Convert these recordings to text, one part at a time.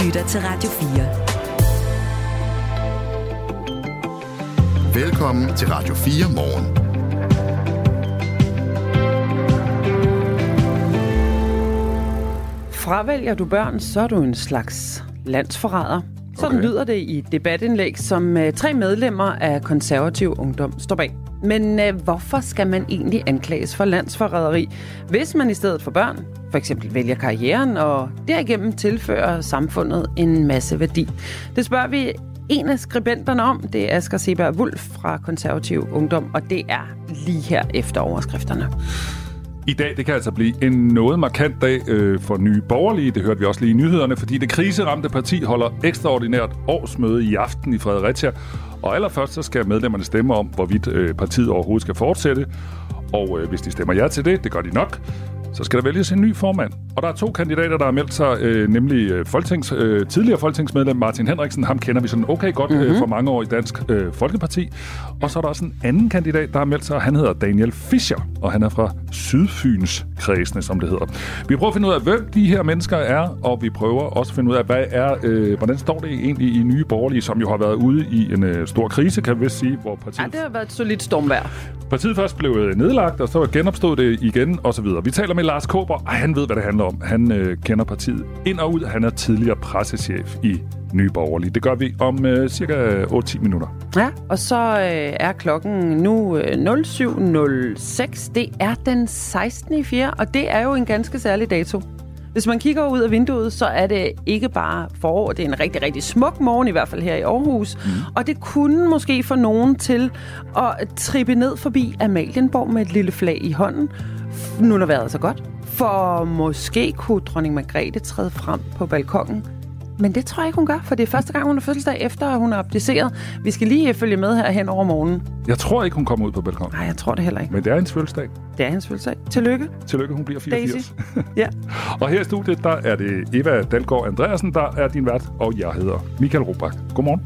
lytter til Radio 4. Velkommen til Radio 4 morgen. Fravælger du børn, så er du en slags landsforræder. Sådan lyder det i debatindlæg, som 3 medlemmer af Konservativ Ungdom står bag. Men hvorfor skal man egentlig anklages for landsforræderi, hvis man i stedet for børn for eksempel vælger karrieren og derigennem tilfører samfundet en masse værdi? Det spørger vi en af skribenterne om. Det er Asger Seberg Wulff fra Konservativ Ungdom, og det er lige her efter overskrifterne. I dag, det kan altså blive en noget markant dag for Nye Borgerlige. Det hørte vi også lige i nyhederne, fordi det kriseramte parti holder ekstraordinært årsmøde i aften i Fredericia. Og allerførst så skal medlemmerne stemme om, hvorvidt partiet overhovedet skal fortsætte. Og hvis de stemmer ja til det gør de nok, så skal der vælges en ny formand. Og der er 2 kandidater, der har meldt sig, nemlig tidligere folketingsmedlem Martin Henriksen. Ham kender vi sådan okay godt for mange år i Dansk Folkeparti. Og så er der også en anden kandidat, der har meldt sig, han hedder Daniel Fischer, og han er fra Sydfyns kredsene, som det hedder. Vi prøver at finde ud af, hvem de her mennesker er, og vi prøver også at finde ud af, hvordan står det egentlig i Nye Borgerlige, som jo har været ude i en stor krise, kan vi vist sige, hvor partiet... Ja, det har været et solidt stormvejr. Partiet først blev nedlagt, og så genopstod det igen, og så videre. Vi taler med Lars Kaaber, og han ved, hvad det handler om. Han kender partiet ind og ud. Han er tidligere pressechef i Nye Borgerlige. Det gør vi om cirka 8-10 minutter. Ja, og så er klokken nu 07.06. Det er den 16.4., og det er jo en ganske særlig dato. Hvis man kigger ud af vinduet, så er det ikke bare forår. Det er en rigtig, rigtig smuk morgen, i hvert fald her i Aarhus. Og det kunne måske få nogen til at trippe ned forbi Amalienborg med et lille flag i hånden. Nu har det været så godt. For måske kunne dronning Margrethe træde frem på balkongen. Men det tror jeg ikke, hun gør, for det er første gang, hun har fødselsdag efter, at hun er abdiceret. Vi skal lige følge med her hen over morgenen. Jeg tror ikke, hun kommer ud på balkongen. Nej, jeg tror det heller ikke. Men det er hendes fødselsdag. Det er hendes fødselsdag. Tillykke. Tillykke, hun bliver 84. Ja. Og her i studiet, der er det Eva Dalgaard Andreasen, der er din vært, og jeg hedder Michael Robach. Godmorgen.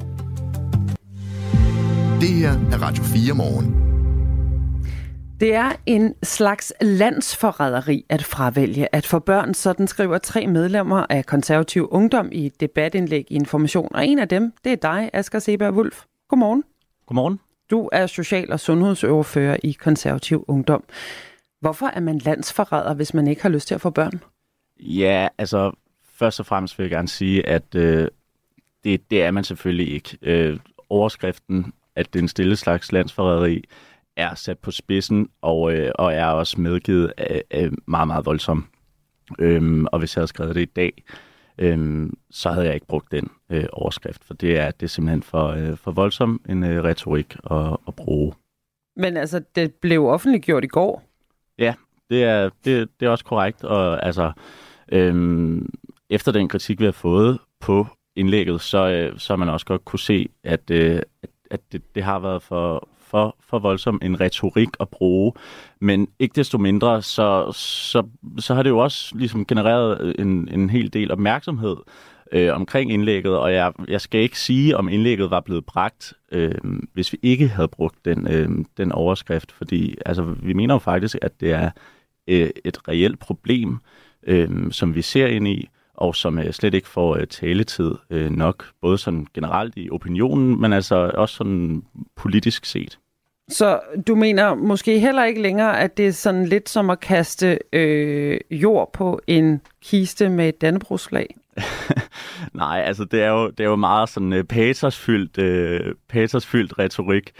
Det her er Radio 4 morgen. Det er en slags landsforræderi at fravælge at få børn, sådan skriver 3 medlemmer af Konservativ Ungdom i et debatindlæg i Information. Og en af dem, det er dig, Asger Seberg Wulff. Godmorgen. Godmorgen. Du er social- og sundhedsordfører i Konservativ Ungdom. Hvorfor er man landsforræder, hvis man ikke har lyst til at få børn? Ja, altså først og fremmest vil jeg gerne sige, at det er man selvfølgelig ikke. Overskriften, at det er en stille slags landsforræderi, er sat på spidsen og er også medgivet af meget, meget voldsom. Og hvis jeg havde skrevet det i dag, så havde jeg ikke brugt den overskrift, for det er simpelthen for voldsom en retorik at bruge. Men altså, det blev offentliggjort i går. Ja, det er også korrekt, og altså, efter den kritik, vi har fået på indlægget, så man også godt kunne se, at det har været for voldsom en retorik at bruge, men ikke desto mindre, så har det jo også ligesom genereret en hel del opmærksomhed omkring indlægget, og jeg skal ikke sige, om indlægget var blevet bragt, hvis vi ikke havde brugt den overskrift, fordi altså, vi mener jo faktisk, at det er et reelt problem, som vi ser ind i, og som slet ikke får taletid nok, både sådan generelt i opinionen, men altså også sådan politisk set. Så du mener måske heller ikke længere, at det er sådan lidt som at kaste jord på en kiste med et dannebrogsflag? Nej, altså det er jo meget sådan patosfyldt retorik,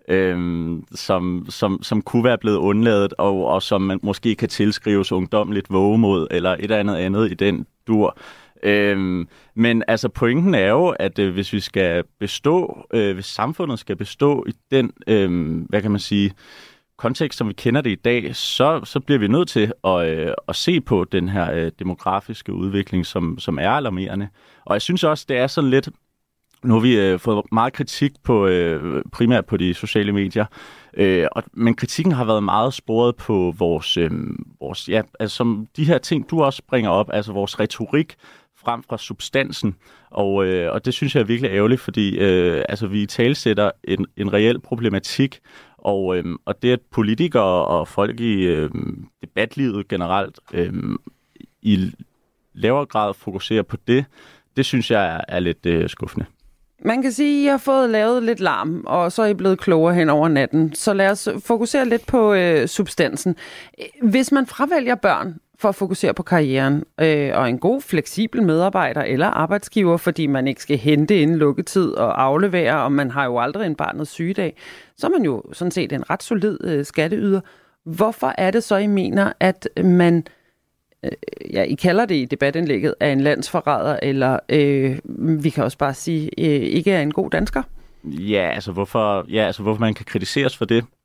som kunne være blevet undladet, og som man måske kan tilskrives ungdommeligt vågemod, eller et eller andet i den dur. Men altså pointen er jo, at hvis vi skal bestå, hvis samfundet skal bestå i den, hvad kan man sige, kontekst, som vi kender det i dag, så bliver vi nødt til at se på den her demografiske udvikling, som er alarmerende. Og jeg synes også, det er sådan lidt, nu har vi fået meget kritik på primært på de sociale medier, men kritikken har været meget sporet på vores ja, altså som de her ting, du også bringer op, altså vores retorik frem fra substansen, og det synes jeg er virkelig ærgerligt, fordi altså vi talsætter en reel problematik, og det at politikere og folk i debatlivet generelt i lavere grad fokuserer på det det synes jeg er lidt skuffende. Man kan sige, at I har fået lavet lidt larm, og så er I blevet klogere hen over natten. Så lad os fokusere lidt på substansen. Hvis man fravælger børn for at fokusere på karrieren, og en god, fleksibel medarbejder eller arbejdsgiver, fordi man ikke skal hente inden lukketid og aflevere, og man har jo aldrig en barnets sygedag, så er man jo sådan set en ret solid skatteyder. Hvorfor er det så, I mener, at man, I kalder det i debatindlægget, er en landsforræder, eller vi kan også bare sige, ikke er en god dansker? Hvorfor man kan kritiseres for det?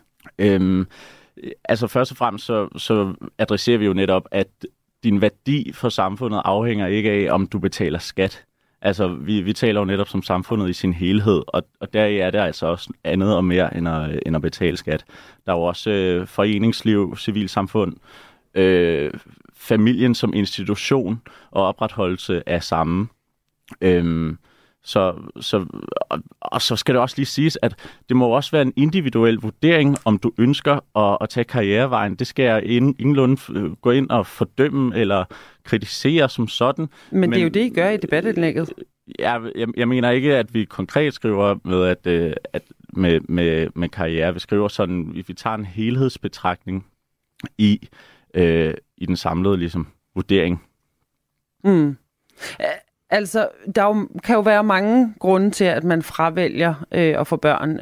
Først og fremmest så adresserer vi jo netop, at din værdi for samfundet afhænger ikke af, om du betaler skat. Altså, vi taler jo netop som samfundet i sin helhed, og deri er det altså også andet og mere end at betale skat. Der er jo også foreningsliv, civilsamfund, familien som institution og opretholdelse af samme. Og så skal det også lige siges, at det må også være en individuel vurdering, om du ønsker at tage karrierevejen. Det skal jeg ingenlunde gå ind og fordømme eller kritisere som sådan. Men det er jo det, I gør i debatindlægget. Jeg mener ikke, at vi konkret skriver med karriere. Vi skriver sådan, vi tager en helhedsbetragtning i den samlede ligesom, vurdering. Altså, kan jo være mange grunde til, at man fravælger at få børn.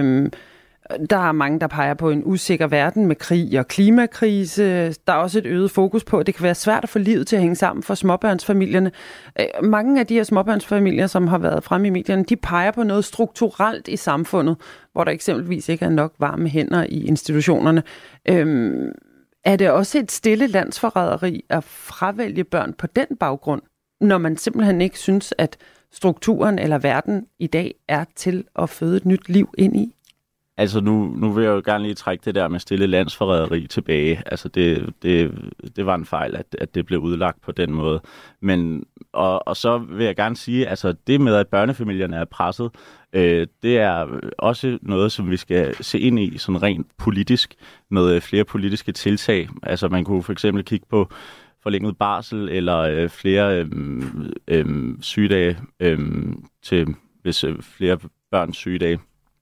Der er mange, der peger på en usikker verden med krig og klimakrise. Der er også et øget fokus på, at det kan være svært at få livet til at hænge sammen for småbørnsfamilierne. Mange af de her småbørnsfamilier, som har været fremme i medierne, de peger på noget strukturelt i samfundet, hvor der eksempelvis ikke er nok varme hænder i institutionerne. Er det også et stille landsforræderi at fravælge børn på den baggrund, når man simpelthen ikke synes, at strukturen eller verden i dag er til at føde et nyt liv ind i? Altså nu vil jeg jo gerne lige trække det der med stille landsforræderi tilbage. Altså det var en fejl, at det blev udlagt på den måde. Men, og så vil jeg gerne sige, altså det med, at børnefamilierne er presset, det er også noget, som vi skal se ind i sådan rent politisk med flere politiske tiltag. Altså man kunne for eksempel kigge på forlænget barsel eller flere sygedage til hvis flere børns sygedage.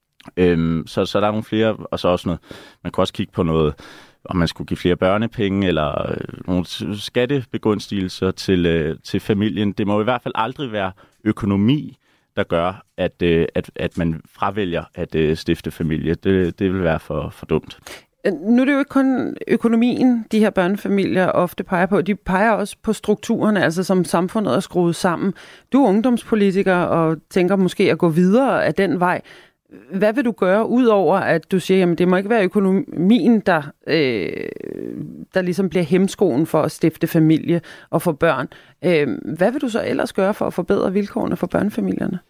Så der er nogle flere, og så også noget, man kan også kigge på noget, om man skulle give flere børnepenge eller nogle skattebegunstigelser til familien. Det må i hvert fald aldrig være økonomi, der gør, at man fravælger at stifte familie. Det vil være for dumt. Nu er det jo ikke kun økonomien, de her børnefamilier ofte peger på. De peger også på strukturerne, altså som samfundet er skruet sammen. Du er ungdomspolitiker og tænker måske at gå videre af den vej. Hvad vil du gøre, udover at du siger, at det må ikke være økonomien, der ligesom bliver hemskoen for at stifte familie og få børn. Hvad vil du så ellers gøre for at forbedre vilkårene for børnefamilierne?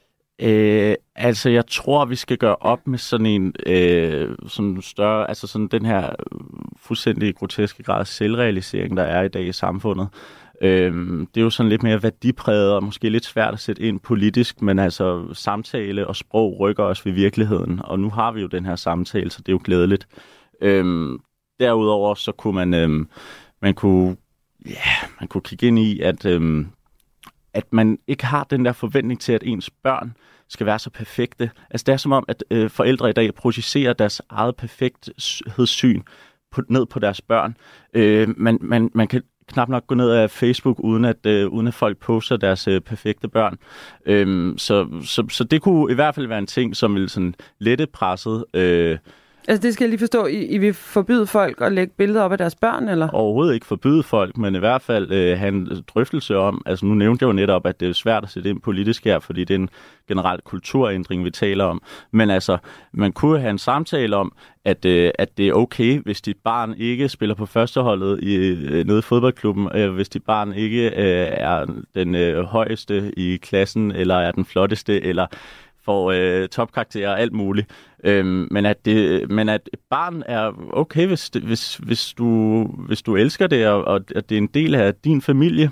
Jeg tror, vi skal gøre op med sådan en sådan større, altså sådan den her fuldstændig groteske grad af selvrealisering, der er i dag i samfundet. Det er jo sådan lidt mere værdipræget og måske lidt svært at sætte ind politisk, men altså samtale og sprog rykker os ved virkeligheden, og nu har vi jo den her samtale, så det er jo glædeligt. Derudover så kunne man kunne kigge ind i, at man ikke har den der forventning til, at ens børn skal være så perfekte. Altså det er som om, at forældre i dag projicerer deres eget perfekthedssyn ned på deres børn. Man kan knap nok gå ned af Facebook, uden at folk poster deres perfekte børn. Så det kunne i hvert fald være en ting, som vil sådan lette presset. Altså det skal jeg lige forstå. I vil forbyde folk at lægge billeder op af deres børn, eller? Overhovedet ikke forbyde folk, men i hvert fald have en drøftelse om, altså nu nævnte jeg jo netop, at det er svært at sætte ind politisk her, fordi det er en generel kulturændring, vi taler om. Men altså, man kunne have en samtale om, at det er okay, hvis dit barn ikke spiller på førsteholdet nede i fodboldklubben, hvis dit barn ikke er den højeste i klassen, eller er den flotteste, eller får topkarakterer og alt muligt. Men at et barn er okay, hvis du elsker det, og at det er en del af din familie.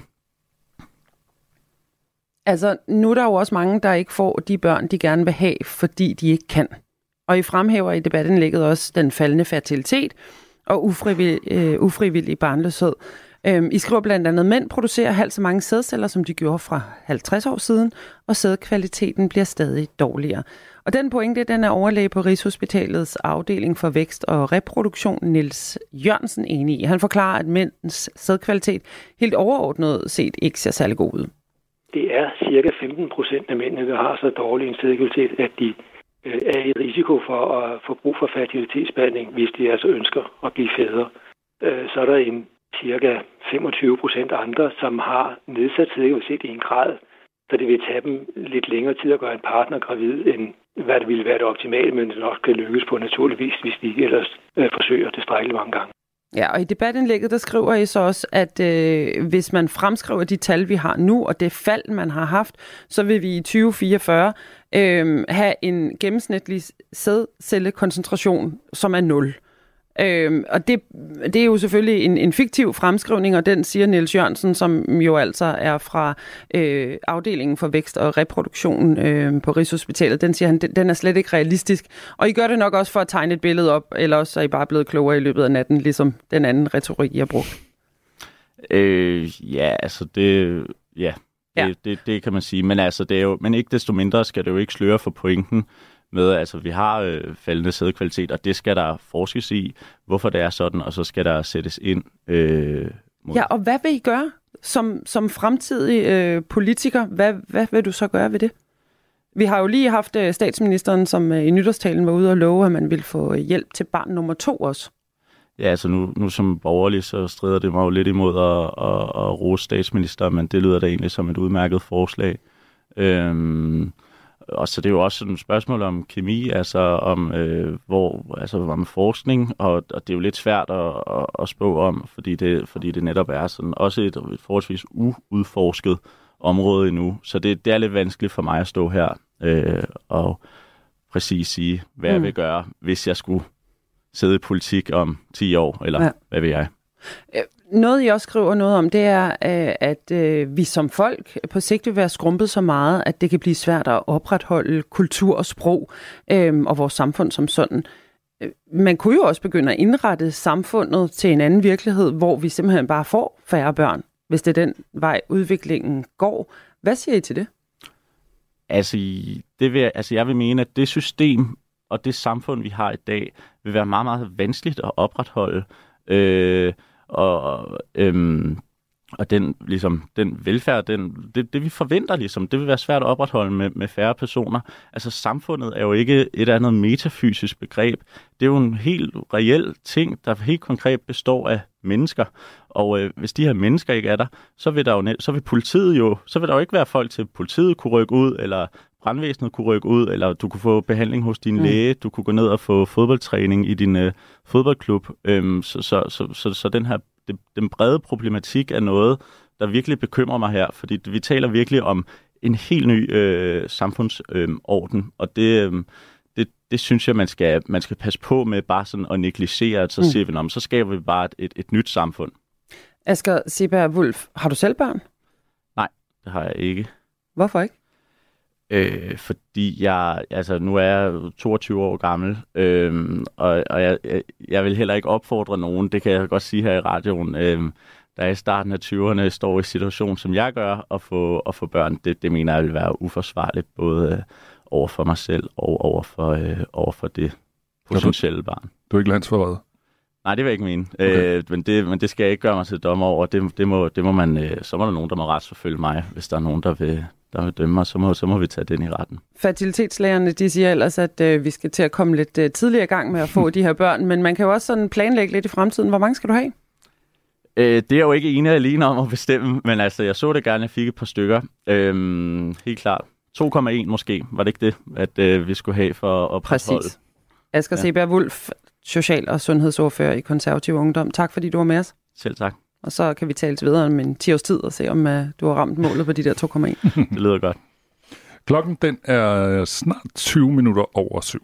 Altså, nu er der jo også mange, der ikke får de børn, de gerne vil have, fordi de ikke kan. Og I fremhæver i debatindlægget også den faldende fertilitet og ufrivillig barnløshed. I skriver blandt andet, at mænd producerer halvt så mange sædceller, som de gjorde fra 50 år siden, og sædkvaliteten bliver stadig dårligere. Og den pointe, den er overlæge på Rigshospitalets afdeling for vækst og reproduktion, Niels Jørgensen, enig i. Han forklarer, at mænds sædkvalitet helt overordnet set ikke ser særlig god ud. Det er cirka 15% af mændene, der har så dårlig en sædkvalitet, at de er i risiko for at få brug for fertilitetsbehandling, hvis de altså ønsker at blive fædre. Så er der en cirka 25% andre, som har nedsat sædkvalitet i en grad, så det vil tage dem lidt længere tid at gøre en partner gravid, end hvad det ville være det optimale, men det nok kan lykkes på naturligvis, hvis de ellers forsøger tilstrækkeligt mange gange. Ja, og i debatindlægget, der skriver I så også, at hvis man fremskriver de tal, vi har nu, og det fald, man har haft, så vil vi i 2044 have en gennemsnitlig sædcellekoncentration, som er 0. Og det er jo selvfølgelig en fiktiv fremskrivning, og den siger Niels Jørgensen, som jo altså er fra afdelingen for vækst og reproduktion på Rigshospitalet. Den siger han, den er slet ikke realistisk. Og I gør det nok også for at tegne et billede op, eller også er I bare blevet klogere i løbet af natten, ligesom den anden retorik, I har brugt. Det kan man sige. Men altså, det er jo, men ikke desto mindre skal det jo ikke sløre for pointen med, altså vi har faldende sædkvalitet, og det skal der forskes i, hvorfor det er sådan, og så skal der sættes ind. Ja, og hvad vil I gøre som fremtidig politiker? Hvad vil du så gøre ved det? Vi har jo lige haft statsministeren, som i nytårstalen var ude og love, at man ville få hjælp til barn nummer 2 også. Ja, altså nu som borgerlig, så strider det mig jo lidt imod at rose statsminister, men det lyder da egentlig som et udmærket forslag. Og så det er jo også et spørgsmål om kemi, altså om om forskning, og det er jo lidt svært at spå om, fordi det netop er sådan også et forholdsvis uudforsket område endnu. Så det er lidt vanskeligt for mig at stå her og præcis sige, hvad jeg vil gøre, hvis jeg skulle sidde i politik om 10 år, eller hvad vil jeg? Noget, I også skriver noget om, det er, at vi som folk på sigt vil være skrumpet så meget, at det kan blive svært at opretholde kultur og sprog og vores samfund som sådan. Man kunne jo også begynde at indrette samfundet til en anden virkelighed, hvor vi simpelthen bare får færre børn, hvis det er den vej, udviklingen går. Hvad siger I til det? Jeg vil mene, at det system og det samfund, vi har i dag, vil være meget, meget vanskeligt at opretholde. Og den velfærd, det vi forventer, det vil være svært at opretholde med færre personer. Altså samfundet er jo ikke et andet metafysisk begreb. Det er jo en helt reel ting, der helt konkret består af mennesker. Og hvis de her mennesker ikke er der, så vil der jo ikke være folk til politiet kunne rykke ud, eller brandvæsenet kunne rykke ud, eller du kunne få behandling hos din læge, du kunne gå ned og få fodboldtræning i din fodboldklub. Så den brede problematik er noget, der virkelig bekymrer mig her, fordi vi taler virkelig om en helt ny samfundsorden, og det synes jeg, man skal passe på med bare sådan at negligere, at så siger vi, så skaber vi bare et nyt samfund. Asger Seeberg Wulff, har du selv børn? Nej, det har jeg ikke. Hvorfor ikke? Fordi nu er jeg 22 år gammel, og jeg vil heller ikke opfordre nogen, det kan jeg godt sige her i radioen, der i starten af 20'erne står i situation, som jeg gør, at få børn, det mener jeg vil være uforsvarligt, både over for mig selv og over for det potentielle barn. Du er ikke landsforræder? Nej, det vil jeg ikke mene, okay. Men det skal jeg ikke gøre mig til dommer over. Det må man, så må der nogen, der må retsforfølge mig, hvis der er nogen, der vil dømme mig, så må vi tage den i retten. Fertilitetslægerne, de siger ellers, at vi skal til at komme lidt tidligere i gang med at få de her børn, men man kan jo også sådan planlægge lidt i fremtiden. Hvor mange skal du have? Det er jo ikke ene alene om at bestemme, men altså, jeg så det gerne, jeg fik et par stykker. Helt klart. 2,1 måske, var det ikke det, at vi skulle have for at opretholde? Præcis. Asger Seeberg Wulff, social- og sundhedsordfører i Konservativ Ungdom. Tak fordi du var med os. Selv tak. Og så kan vi tale videre om en 10 års tid og se, om du har ramt målet på de der 2,1. Det lyder godt. Klokken den er snart 20 minutter over 7.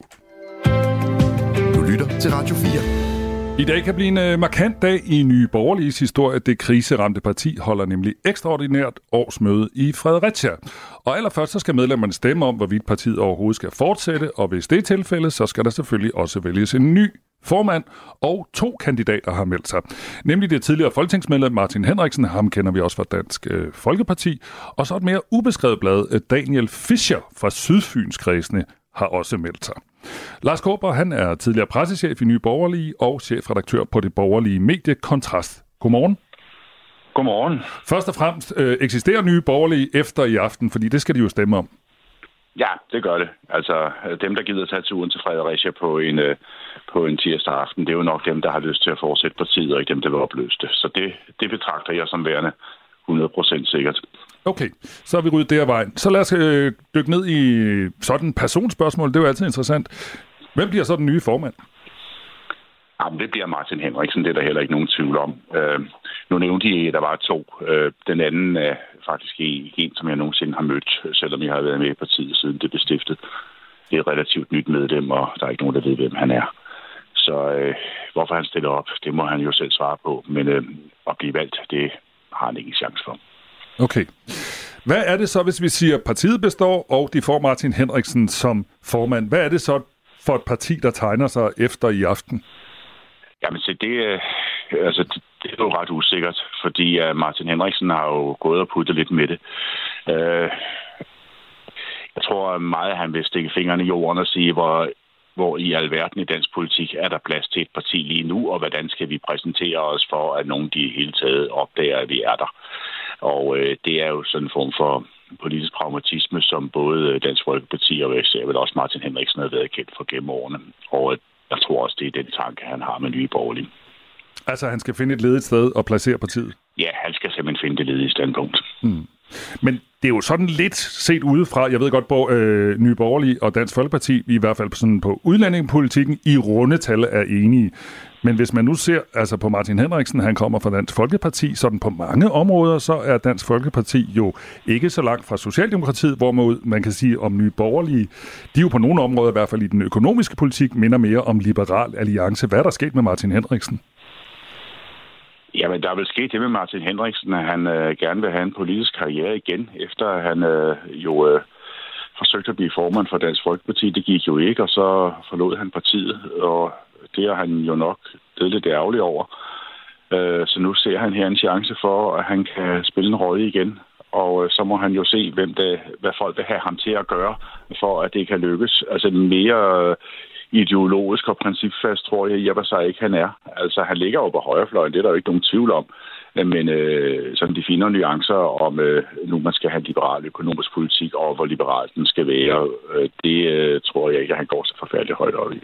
Du lytter til Radio 4. I dag kan blive en markant dag i Nye Borgerliges historie. Det kriseramte parti holder nemlig ekstraordinært årsmøde i Fredericia. Og allerførst så skal medlemmerne stemme om, hvorvidt partiet overhovedet skal fortsætte, og hvis det er tilfældet, så skal der selvfølgelig også vælges en ny formand, og 2 kandidater har meldt sig. Nemlig det tidligere folketingsmedlem Martin Henriksen, ham kender vi også fra Dansk Folkeparti, og så et mere ubeskrevet blad, Daniel Fischer fra Sydfynskredsene, har også meldt sig. Lars Kaaber, han er tidligere pressechef i Nye Borgerlige og chefredaktør på det borgerlige medie Kontrast. Godmorgen. Godmorgen. Først og fremmest, eksisterer Nye Borgerlige efter i aften, fordi det skal de jo stemme om? Ja, det gør det. Altså, dem, der gider tage turen til Fredericia på en tirsdag aften, det er jo nok dem, der har lyst til at fortsætte partiet, og ikke dem, der vil opløse det. Så det betragter jeg som værende 100% sikkert. Okay, så er vi ryddet der af vejen. Så lad os dykke ned i sådan et personspørgsmål. Det er jo altid interessant. Hvem bliver så den nye formand? Jamen, det bliver Martin Henriksen. Det er der heller ikke nogen tvivl om. Nu nævnte I, der var 2. Den anden er faktisk en, som jeg nogensinde har mødt, selvom jeg har været med i partiet, siden det blev stiftet. Det er et relativt nyt medlem, og der er ikke nogen, der ved, hvem han er. Så hvorfor han stiller op, det må han jo selv svare på. Men at blive valgt, det har han ikke en chance for. Okay. Hvad er det så, hvis vi siger, at partiet består, og de får Martin Henriksen som formand? Hvad er det så for et parti, der tegner sig efter i aften? Jamen, så det er jo ret usikkert, fordi Martin Henriksen har jo gået og puttet lidt med det. Jeg tror meget, han vil stikke fingrene i jorden og sige, hvor i alverden i dansk politik er der plads til et parti lige nu, og hvordan skal vi præsentere os for, at nogen de i hele taget opdager, at vi er der. Og det er jo sådan en form for politisk pragmatisme, som både Dansk Folkeparti og vel også Martin Henriksen har været kendt for gennem årene. Og jeg tror også, det er den tanke, han har med Nye Borgerlige. Altså, han skal finde et ledigt sted og placere partiet? Ja, han skal simpelthen finde det ledige standpunkt. Men det er jo sådan lidt set udefra, jeg ved godt, hvor Nye Borgerlige og Dansk Folkeparti, i hvert fald sådan på udlændingepolitikken, i rundetal er enige. Men hvis man nu ser altså på Martin Henriksen, han kommer fra Dansk Folkeparti, sådan på mange områder, så er Dansk Folkeparti jo ikke så langt fra Socialdemokratiet, hvor man kan sige om Nye Borgerlige, de jo på nogle områder, i hvert fald i den økonomiske politik, minder mere om Liberal Alliance. Hvad er der sket med Martin Henriksen? Jamen, der er vel sket det med Martin Henriksen, at han gerne vil have en politisk karriere igen, efter han forsøgte at blive formand for Dansk Folkeparti. Det gik jo ikke, og så forlod han partiet, og det er han jo nok lidt ærgerlig over. Så nu ser han her en chance for, at han kan spille en rolle igen, og så må han jo se, hvad folk vil have ham til at gøre, for at det kan lykkes. Altså mere ideologisk og principfast, tror jeg i og for sig ikke, han er. Altså, han ligger jo på højrefløjen, det er der jo ikke nogen tvivl om. Men sådan de fine nuancer om, nu man skal have liberal økonomisk politik, og hvor liberal den skal være, det tror jeg ikke, at han går så forfærdeligt højt op i.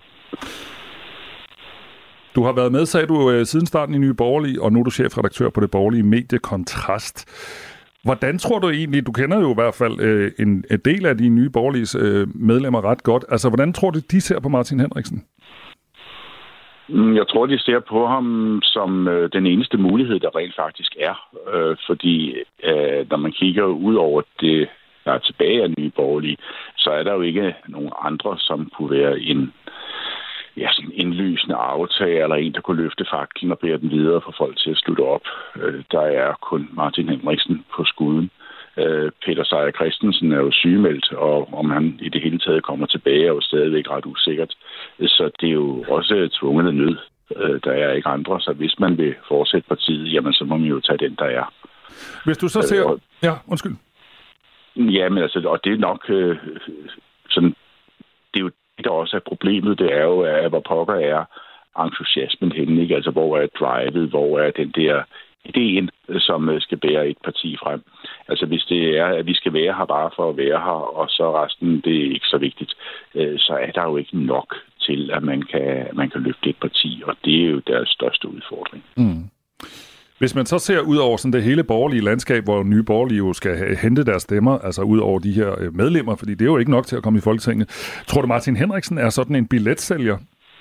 Du har været med, sagde du, siden starten i Nye Borgerlige, og nu er du chefredaktør på det borgerlige medie Kontrast. Hvordan tror du egentlig, du kender jo i hvert fald en del af de Nye Borgerliges medlemmer ret godt, altså hvordan tror du, de ser på Martin Henriksen? Jeg tror, de ser på ham som den eneste mulighed, der rent faktisk er. Fordi når man kigger ud over det, der er tilbage af Nye Borgerlige, så er der jo ikke nogen andre, som kunne være en sådan indlysende aftager, eller en, der kunne løfte faklen og bære den videre for folk til at slutte op. Der er kun Martin Henriksen på skuden. Peter Seier Christensen er jo sygemeldt, og om han i det hele taget kommer tilbage, er jo stadigvæk ret usikkert. Så det er jo også tvunget af nød. Der er ikke andre, så hvis man vil fortsætte partiet, jamen så må man jo tage den, der er. Hvis du så ser... Ja, undskyld. Jamen altså, og det er nok sådan... Det er jo det, der også er problemet, det er jo, at hvor pokker er entusiasmen henne, ikke? Altså, hvor er drivet, hvor er den der ideen, som skal bære et parti frem. Altså, hvis det er, at vi skal være her bare for at være her, og så resten, det er ikke så vigtigt, så er der jo ikke nok til, at man kan løfte et parti, og det er jo deres største udfordring. Hvis man så ser ud over sådan det hele borgerlige landskab, hvor Nye Borgerlige jo skal hente deres stemmer, altså ud over de her medlemmer, fordi det er jo ikke nok til at komme i Folketinget. Tror du, Martin Henriksen er sådan en billetsælger?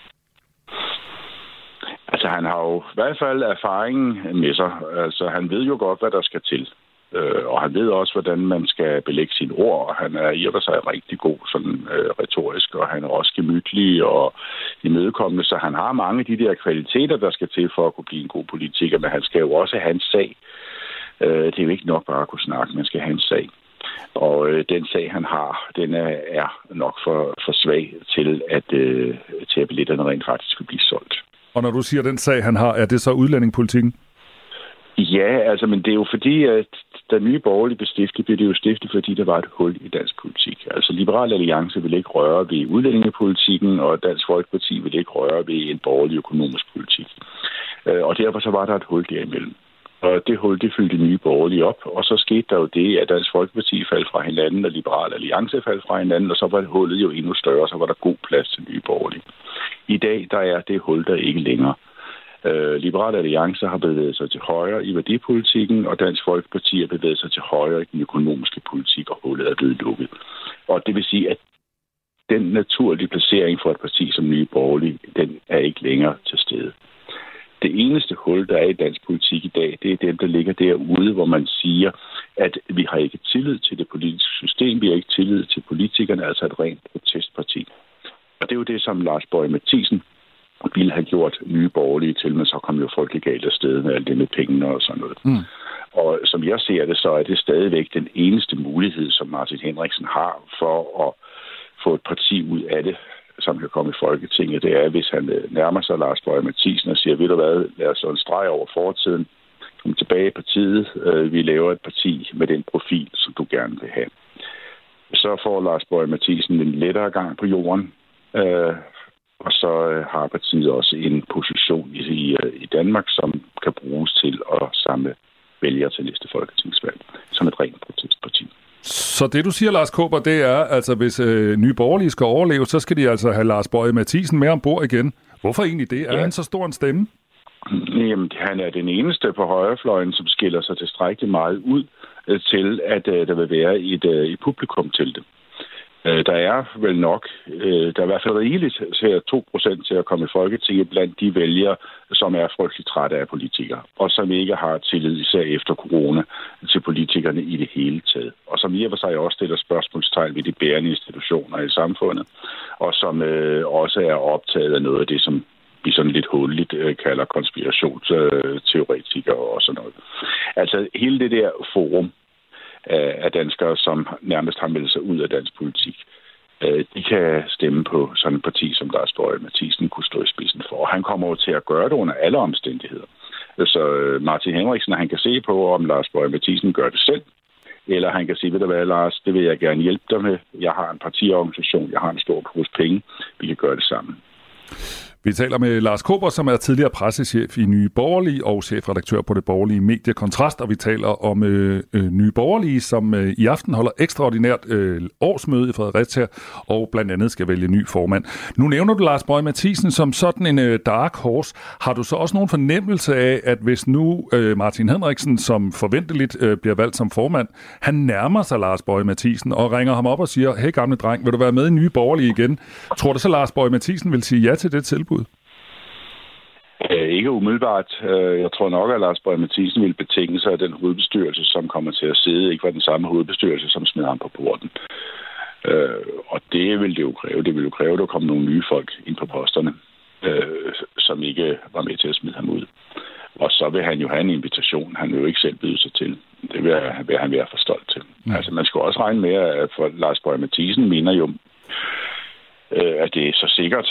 Altså, han har jo i hvert fald erfaringen med sig. Altså, han ved jo godt, hvad der skal til. Og han ved også, hvordan man skal belægge sine ord, og han er i og for sig rigtig god sådan retorisk, og han er også gemytlig og imødekommende, så han har mange af de der kvaliteter, der skal til for at kunne blive en god politiker, men han skal jo også have en sag. Det er jo ikke nok bare at kunne snakke, man skal have en sag. Og den sag, han har, den er nok for svag til, at billetterne rent faktisk skal blive solgt. Og når du siger, den sag, han har, er det så udlændingepolitikken? Ja, altså, men det er jo fordi, at da Nye Borgerlige blev stiftet, blev det jo stiftet, fordi der var et hul i dansk politik. Altså, Liberal Alliance ville ikke røre ved udlændingepolitikken, og Dansk Folkeparti ville ikke røre ved en borgerlig økonomisk politik. Og derfor så var der et hul derimellem. Og det hul, det fyldte Nye Borgerlige op, og så skete der jo det, at Dansk Folkeparti faldt fra hinanden, og Liberal Alliance faldt fra hinanden, og så var hullet jo endnu større, og så var der god plads til Nye Borgerlige. I dag, der er det hul der ikke længere. Liberal Alliance har bevæget sig til højre i værdipolitikken, og Dansk Folkeparti har bevæget sig til højre i den økonomiske politik, og hullet er blevet lukket. Og det vil sige, at den naturlige placering for et parti som Nye Borgerlige, den er ikke længere til stede. Det eneste hul, der er i dansk politik i dag, det er dem, der ligger derude, hvor man siger, at vi har ikke tillid til det politiske system, vi har ikke tillid til politikerne, altså et rent protestparti. Og det er jo det, som Lars Boje Mathiesen ville have gjort Nye Borgerlige til, men så kom jo folk galt afsted med alt det med pengene og sådan noget. Og som jeg ser det, så er det stadigvæk den eneste mulighed, som Martin Henriksen har for at få et parti ud af det, som kan komme i Folketinget. Det er, hvis han nærmer sig Lars Boje Mathiesen og siger, ved du hvad, lad os så en streg over fortiden, kom tilbage i partiet, vi laver et parti med den profil, som du gerne vil have. Så får Lars Boje Mathiesen en lettere gang på jorden, og så har partiet også en position i Danmark, som kan bruges til at samle vælgere til næste folketingsvalg, som et rent protestparti. Så det, du siger, Lars Kaaber, det er, altså hvis Nye Borgerlige skal overleve, så skal de altså have Lars Boje Mathiesen med ombord igen. Hvorfor egentlig det? Er han så stor en stemme? Jamen, han er den eneste på højrefløjen, som skiller sig tilstrækkeligt meget ud til, at der vil være et publikum til det. Der er vel nok, der er i hvert fald rigeligt til 2% til at komme i Folketinget blandt de vælgere, som er frygtelig trætte af politikere, og som ikke har tillid, især efter corona, til politikerne i det hele taget. Og som i og for sig også stiller spørgsmålstegn ved de bærende institutioner i samfundet, og som også er optaget af noget af det, som vi sådan lidt hulligt kalder konspirationsteoretikere og sådan noget. Altså hele det der forum af danskere, som nærmest har meldt sig ud af dansk politik, de kan stemme på sådan et parti, som Lars Boje Mathiesen kunne stå i spidsen for. Og han kommer over til at gøre det under alle omstændigheder. Så Martin Henriksen, han kan se på, om Lars Boje Mathiesen gør det selv, eller han kan sige, ved du hvad, Lars, det vil jeg gerne hjælpe dig med. Jeg har en partiorganisation, jeg har en stor pose penge, vi kan gøre det sammen. Vi taler med Lars Kaaber, som er tidligere pressechef i Nye Borgerlige og chefredaktør på det borgerlige medie Kontrast, og vi taler om Nye Borgerlige, som i aften holder ekstraordinært årsmøde i Fredericia og blandt andet skal vælge ny formand. Nu nævner du Lars Boje Mathiesen som sådan en dark horse. Har du så også nogen fornemmelse af, at hvis nu Martin Henriksen, som forventeligt bliver valgt som formand, han nærmer sig Lars Boje Mathiesen og ringer ham op og siger, hey gamle dreng, vil du være med i Nye Borgerlige igen? Tror du så, Lars Boje Mathiesen vil sige ja til det tilbud? Ikke umiddelbart. Jeg tror nok, at Lars Boje Mathiesen ville betinge sig, at den hovedbestyrelse, som kommer til at sidde, ikke var den samme hovedbestyrelse, som smed ham på porten. Og det ville det jo kræve. Det ville jo kræve, at der kom nogle nye folk ind på posterne, som ikke var med til at smide ham ud. Og så vil han jo have en invitation, han vil jo ikke selv byde sig til. Det vil han være for stolt til. Altså, man skal også regne med, at for Lars Boje Mathiesen mener jo, at det er så sikkert,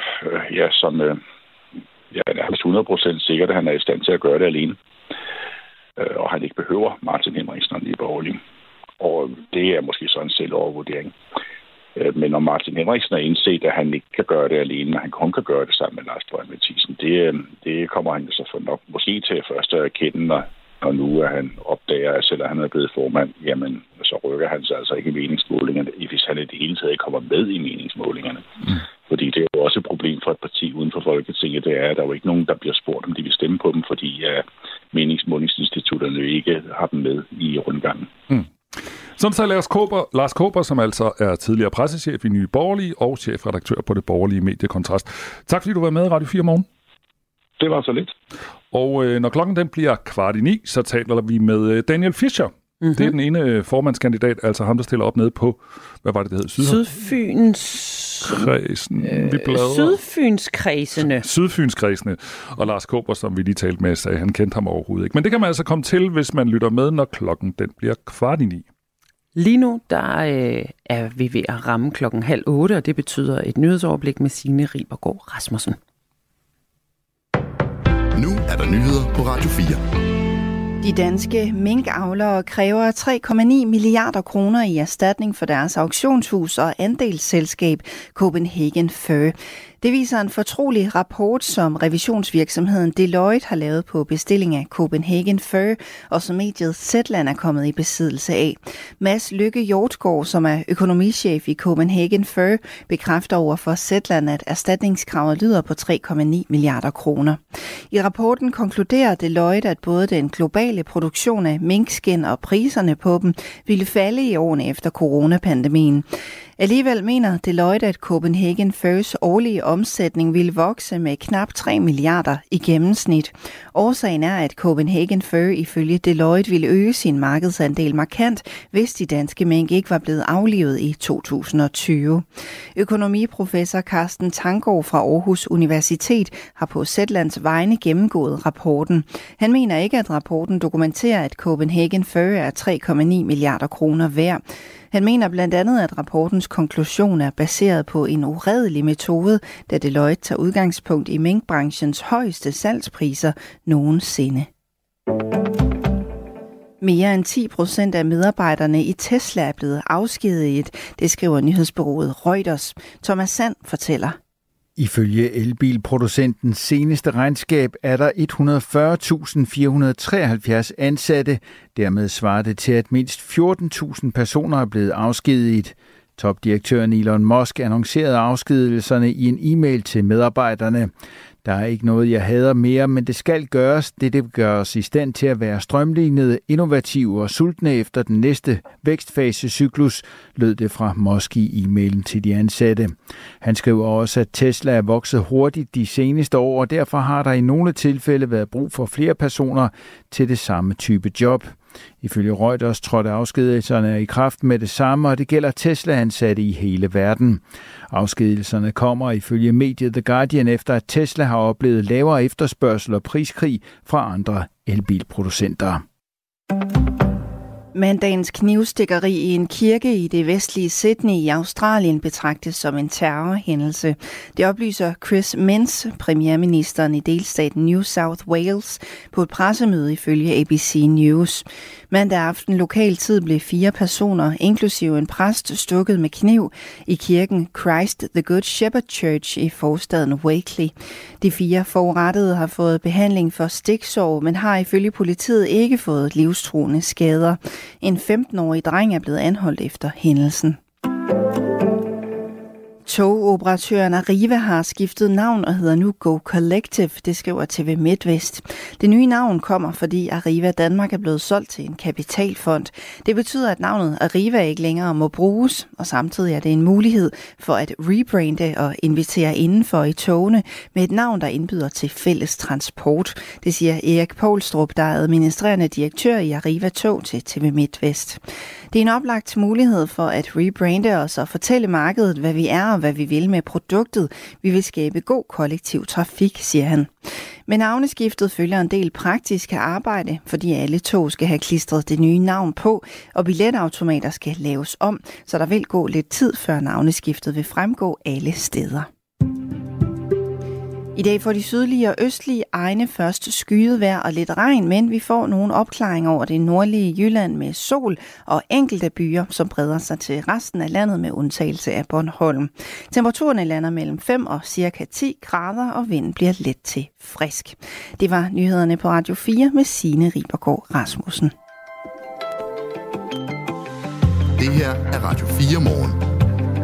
nærmest 100% sikkert, at han er i stand til at gøre det alene. Og han ikke behøver Martin Henriksen og Nye Borgerlige. Og det er måske sådan en selvovervurdering. Men når Martin Henriksen har indset, at han ikke kan gøre det alene, men han kun kan gøre det sammen med Lars Boje Mathiesen, det kommer han så for nok måske til først at erkende, når nu at han opdager, at selvom han er blevet formand, jamen så rykker han sig altså ikke i meningsmålingerne, hvis han i det hele taget ikke kommer med i meningsmålingerne. Fordi det er jo også et problem for et parti uden for Folketinget, det er, at der er jo ikke nogen, der bliver spurgt, om de vil stemme på dem, fordi meningsmålingsinstitutterne ikke har dem med i rundgangen. Sådan så Lars Kaaber, som altså er tidligere pressechef i Nye Borgerlige og chefredaktør på det borgerlige medie Kontrast. Tak fordi du var med i Radio 4 morgen. Det var så lidt. Og når klokken den bliver 8:45, så taler vi med Daniel Fischer. Mm-hmm. Det er den ene formandskandidat, altså ham, der stiller op nede på, hvad var det hed? Sydfynskredsene. Og Lars Kaaber, som vi lige talte med, sagde, han kendte ham overhovedet ikke. Men det kan man altså komme til, hvis man lytter med, når klokken den bliver 8:45. Lige nu der er vi ved at ramme 7:30, og det betyder et nyhedsoverblik med Signe Ribergaard Rasmussen. Nu er der nyheder på Radio 4. De danske minkavlere kræver 3,9 milliarder kroner i erstatning for deres auktionshus og andelsselskab Copenhagen Fur. Det viser en fortrolig rapport, som revisionsvirksomheden Deloitte har lavet på bestilling af Copenhagen Fur, og som mediet Zetland er kommet i besiddelse af. Mads Lykke Hjortgaard, som er økonomichef i Copenhagen Fur, bekræfter over for Zetland, at erstatningskravet lyder på 3,9 milliarder kroner. I rapporten konkluderer Deloitte, at både den globale produktion af minkskind og priserne på dem ville falde i årene efter coronapandemien. Alligevel mener Deloitte, at Copenhagen Furs årlige omsætning ville vokse med knap 3 milliarder i gennemsnit. Årsagen er, at Copenhagen Fur ifølge Deloitte ville øge sin markedsandel markant, hvis de danske mink ikke var blevet aflivet i 2020. Økonomiprofessor Carsten Tanggaard fra Aarhus Universitet har på Zetlands vegne gennemgået rapporten. Han mener ikke, at rapporten dokumenterer, at Copenhagen Fur er 3,9 milliarder kroner værd. Han mener blandt andet, at rapportens konklusion er baseret på en uredelig metode, da Deloitte tager udgangspunkt i minkbranchens højeste salgspriser nogensinde. Mere end 10% af medarbejderne i Tesla er blevet afskediget, det skriver nyhedsbureauet Reuters. Thomas Sand fortæller. Ifølge elbilproducentens seneste regnskab er der 140.473 ansatte. Dermed svarer det til, at mindst 14.000 personer er blevet afskediget. Topdirektøren Elon Musk annoncerede afskedelserne i en e-mail til medarbejderne. Der er ikke noget, jeg hader mere, men det skal gøres. Det gør os i stand til at være strømlignede, innovative og sultne efter den næste vækstfasecyklus, lød det fra Musk i e-mailen til de ansatte. Han skriver også, at Tesla er vokset hurtigt de seneste år, og derfor har der i nogle tilfælde været brug for flere personer til det samme type job. Ifølge Reuters trådte afskedelserne i kraft med det samme, og det gælder Tesla-ansatte i hele verden. Afskedelserne kommer ifølge mediet The Guardian efter, at Tesla har oplevet lavere efterspørgsel og priskrig fra andre elbilproducenter. Mandagens knivstikkeri i en kirke i det vestlige Sydney i Australien betragtes som en terrorhændelse. Det oplyser Chris Minns, premierministeren i delstaten New South Wales, på et pressemøde ifølge ABC News. Mandag aften lokal tid blev 4 personer, inklusive en præst, stukket med kniv i kirken Christ the Good Shepherd Church i forstaden Wakeley. De 4 forurettede har fået behandling for stiksår, men har ifølge politiet ikke fået livstruende skader. En 15-årig dreng er blevet anholdt efter hændelsen. Togoperatøren Arriva har skiftet navn og hedder nu Go Collective, det skriver TV MidtVest. Det nye navn kommer, fordi Arriva Danmark er blevet solgt til en kapitalfond. Det betyder, at navnet Arriva ikke længere må bruges, og samtidig er det en mulighed for at rebrande og invitere indenfor i togene med et navn, der indbyder til fælles transport. Det siger Erik Poulstrup, der er administrerende direktør i Arriva Tog til TV MidtVest. Det er en oplagt mulighed for at rebrande os og fortælle markedet, hvad vi er og hvad vi vil med produktet. Vi vil skabe god kollektiv trafik, siger han. Men navneskiftet følger en del praktiske arbejde, fordi alle tog skal have klistret det nye navn på, og billetautomater skal laves om, så der vil gå lidt tid, før navneskiftet vil fremgå alle steder. I dag får de sydlige og østlige egne først skyet vejr og lidt regn, men vi får nogle opklaringer over det nordlige Jylland med sol og enkelte byer, som breder sig til resten af landet med undtagelse af Bornholm. Temperaturerne lander mellem 5 og cirka 10 grader, og vinden bliver let til frisk. Det var nyhederne på Radio 4 med Signe Ribergaard Rasmussen. Det her er Radio 4 morgen.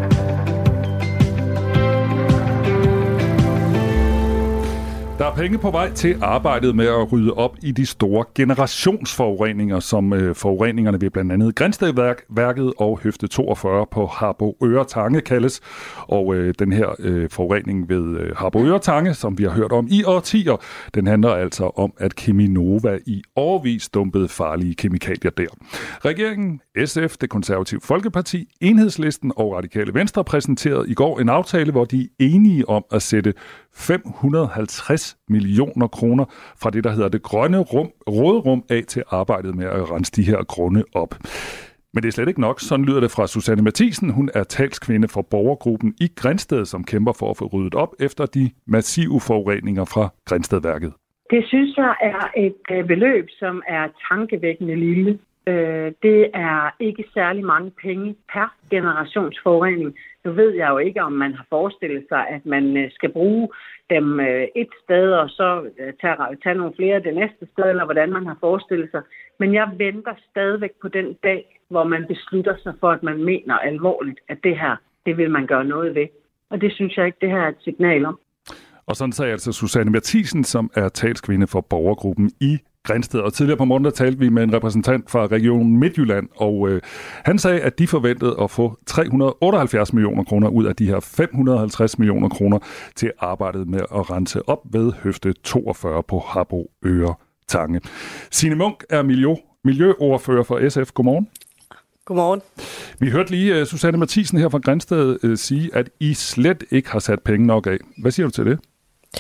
Der er penge på vej til arbejdet med at rydde op i de store generationsforureninger, som forureningerne ved blandt andet Grindstedværket og Høfde 42 på Harboøre Tange kaldes. Og den her forurening ved Harboøre Tange, som vi har hørt om i årtier, den handler altså om, at Cheminova i årevis dumpede farlige kemikalier der. Regeringen, SF, Det Konservative Folkeparti, Enhedslisten og Radikale Venstre præsenterede i går en aftale, hvor de er enige om at sætte 550 millioner kroner fra det, der hedder det grønne råderum af til arbejdet med at rense de her grunde op. Men det er slet ikke nok. Sådan lyder det fra Susanne Matthiesen. Hun er talskvinde for borgergruppen i Grindsted, som kæmper for at få ryddet op efter de massive forureninger fra Grindstedværket. Det synes jeg er et beløb, som er tankevækkende lille. Det er ikke særlig mange penge per generationsforurening. Nu ved jeg jo ikke, om man har forestillet sig, at man skal bruge dem et sted, og så tage nogle flere det næste sted, eller hvordan man har forestillet sig. Men jeg venter stadigvæk på den dag, hvor man beslutter sig for, at man mener alvorligt, at det her, det vil man gøre noget ved. Og det synes jeg ikke, det her er et signal om. Og sådan sagde altså Susanne Matthiesen, som er talskvinde for borgergruppen i Grindsted. Og tidligere på morgen, der talte vi med en repræsentant fra Region Midtjylland, og han sagde, at de forventede at få 378 millioner kroner ud af de her 550 millioner kroner til arbejdet med at rense op ved høfde 42 på Harboøre Tange. Signe Munk er miljøordfører for SF. Godmorgen. Godmorgen. Vi hørte lige Susanne Matthiesen her fra Grindsted sige, at I slet ikke har sat penge nok af. Hvad siger du til det?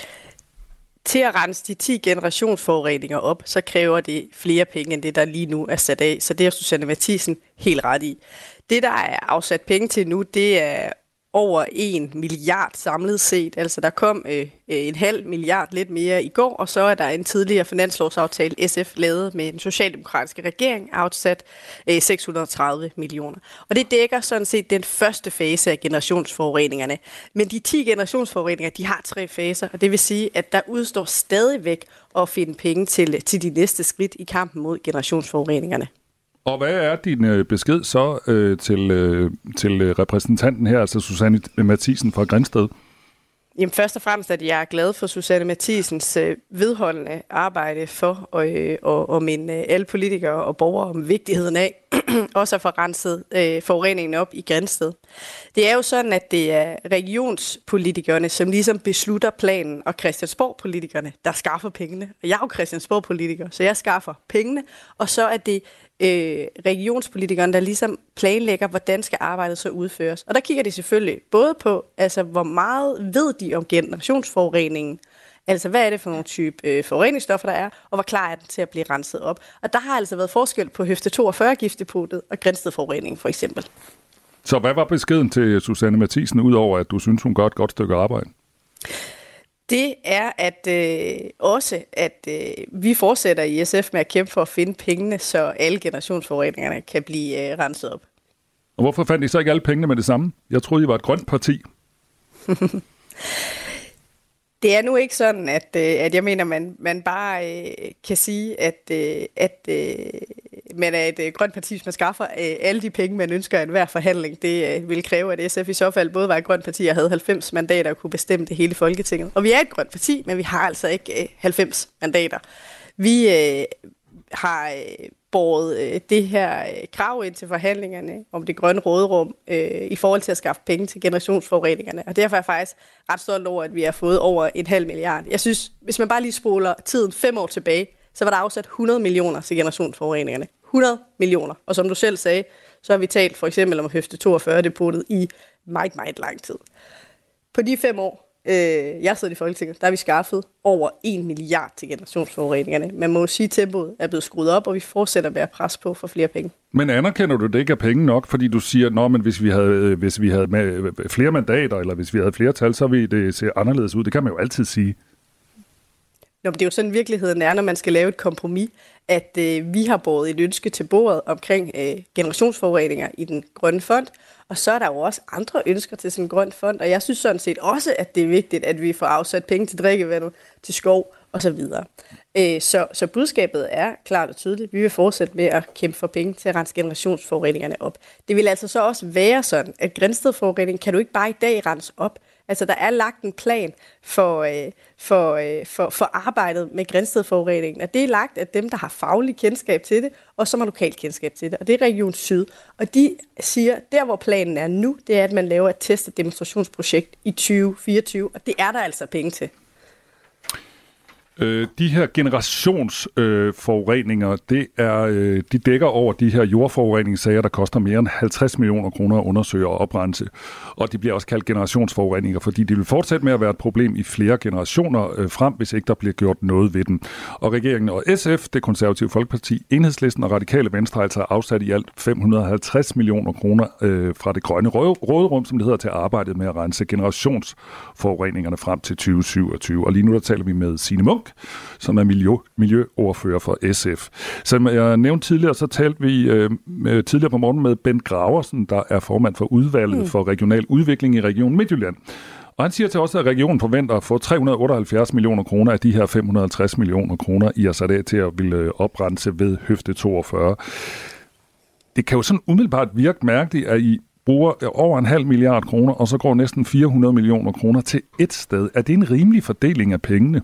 Til at rense de 10 generationsforureninger op, så kræver det flere penge, end det, der lige nu er sat af. Så det er Susanne Matthiesen helt ret i. Det, der er afsat penge til nu, det er over 1 milliard samlet set. Altså der kom 0,5 milliard lidt mere i går, og så er der en tidligere finanslovsaftale, SF lavede med den socialdemokratiske regering, afsat 630 millioner. Og det dækker sådan set den første fase af generationsforureningerne. Men de 10 generationsforureninger, de har 3 faser, og det vil sige, at der udstår stadigvæk at finde penge til de næste skridt i kampen mod generationsforureningerne. Og hvad er din besked så til repræsentanten her, altså Susanne Matthiesen fra Grindsted? Jamen først og fremmest, at jeg er glad for Susanne Mathiesens vedholdende arbejde for at minde alle politikere og borgere om vigtigheden af også at få renset forureningen op i Grindsted. Det er jo sådan, at det er regionspolitikerne, som ligesom beslutter planen, og Christiansborg-politikerne, der skaffer pengene. Og jeg er jo Christiansborg-politiker, så jeg skaffer pengene, og så er det regionspolitikerne, der ligesom planlægger, hvordan skal arbejdet så udføres. Og der kigger de selvfølgelig både på, altså hvor meget ved de om generationsforureningen, altså hvad er det for nogle type forureningsstoffer, der er, og hvor klar er den til at blive renset op. Og der har altså været forskel på høfde 42 giftdepotet og Grindstedforureningen for eksempel. Så hvad var beskeden til Susanne Matthiesen, udover at du synes, hun gør et godt stykke arbejde? Det er at vi fortsætter i SF med at kæmpe for at finde pengene, så alle generationsforureningerne kan blive renset op. Og hvorfor fandt I så ikke alle pengene med det samme? Jeg troede, I var et grønt parti. Det er nu ikke sådan, at jeg mener, man bare kan sige, at man er et grønt parti, hvis man skaffer alle de penge, man ønsker i enhver forhandling. Det vil kræve, at SF i så fald både var et grønt parti og havde 90 mandater og kunne bestemme det hele Folketinget. Og vi er et grønt parti, men vi har altså ikke 90 mandater. Vi har båret det her krav ind til forhandlingerne om det grønne råderum i forhold til at skaffe penge til generationsforureningerne. Og derfor er jeg faktisk ret stolt over, at vi har fået over 0,5 milliard. Jeg synes, hvis man bare lige spoler tiden 5 år tilbage, så var der afsat 100 millioner til generationsforureningerne. 100 millioner. Og som du selv sagde, så har vi talt for eksempel om høfde 42-depotet i meget, meget lang tid. På de 5 år, jeg sidder i Folketinget, der har vi skaffet over 1 milliard til generationsforureningerne. Man må jo sige, at tempoet er blevet skruet op, og vi fortsætter med at presse på for flere penge. Men anerkender du det ikke er penge nok, fordi du siger, men hvis vi havde flere mandater, eller hvis vi havde flertal, så ville det se anderledes ud. Det kan man jo altid sige. Nå, men det er jo sådan virkeligheden er, når man skal lave et kompromis, at vi har båret et ønske til bordet omkring generationsforureninger i den grønne fond, og så er der jo også andre ønsker til sådan en grøn fond, og jeg synes sådan set også, at det er vigtigt, at vi får afsat penge til drikkevandet, til skov osv. Så budskabet er klart og tydeligt. Vi vil fortsætte med at kæmpe for penge til at rense generationsforureningerne op. Det vil altså så også være sådan, at Grindstedforureningen kan du ikke bare i dag rense op. Altså, der er lagt en plan for arbejdet med Grindstedforureningen, og det er lagt af dem, der har faglig kendskab til det, og som har lokalt kendskab til det, og det er Region Syd. Og de siger, der hvor planen er nu, det er, at man laver et test- og demonstrationsprojekt i 2024, og det er der altså penge til. De her generationsforureninger, de dækker over de her jordforureningssager, der koster mere end 50 millioner kroner at undersøge og oprense. Og de bliver også kaldt generationsforureninger, fordi de vil fortsætte med at være et problem i flere generationer frem, hvis ikke der bliver gjort noget ved dem. Og regeringen og SF, det konservative Folkeparti, Enhedslisten og Radikale Venstre altså afsat i alt 550 millioner kroner fra det grønne råderum, som det hedder, til arbejdet med at rense generationsforureningerne frem til 2027. Og lige nu der taler vi med Signe Munk, som er miljøordfører for SF. Som jeg nævnte tidligere, så talte vi tidligere på morgenen med Bent Graversen, der er formand for udvalget for regional udvikling i Region Midtjylland. Og han siger til os, at regionen forventer at få 378 millioner kroner af de her 550 millioner kroner, I har sat af til at ville oprense ved Høfde 42. Det kan jo sådan umiddelbart virke mærkeligt, at I bruger over 0,5 milliard kroner, og så går næsten 400 millioner kroner til et sted. Er det en rimelig fordeling af pengene?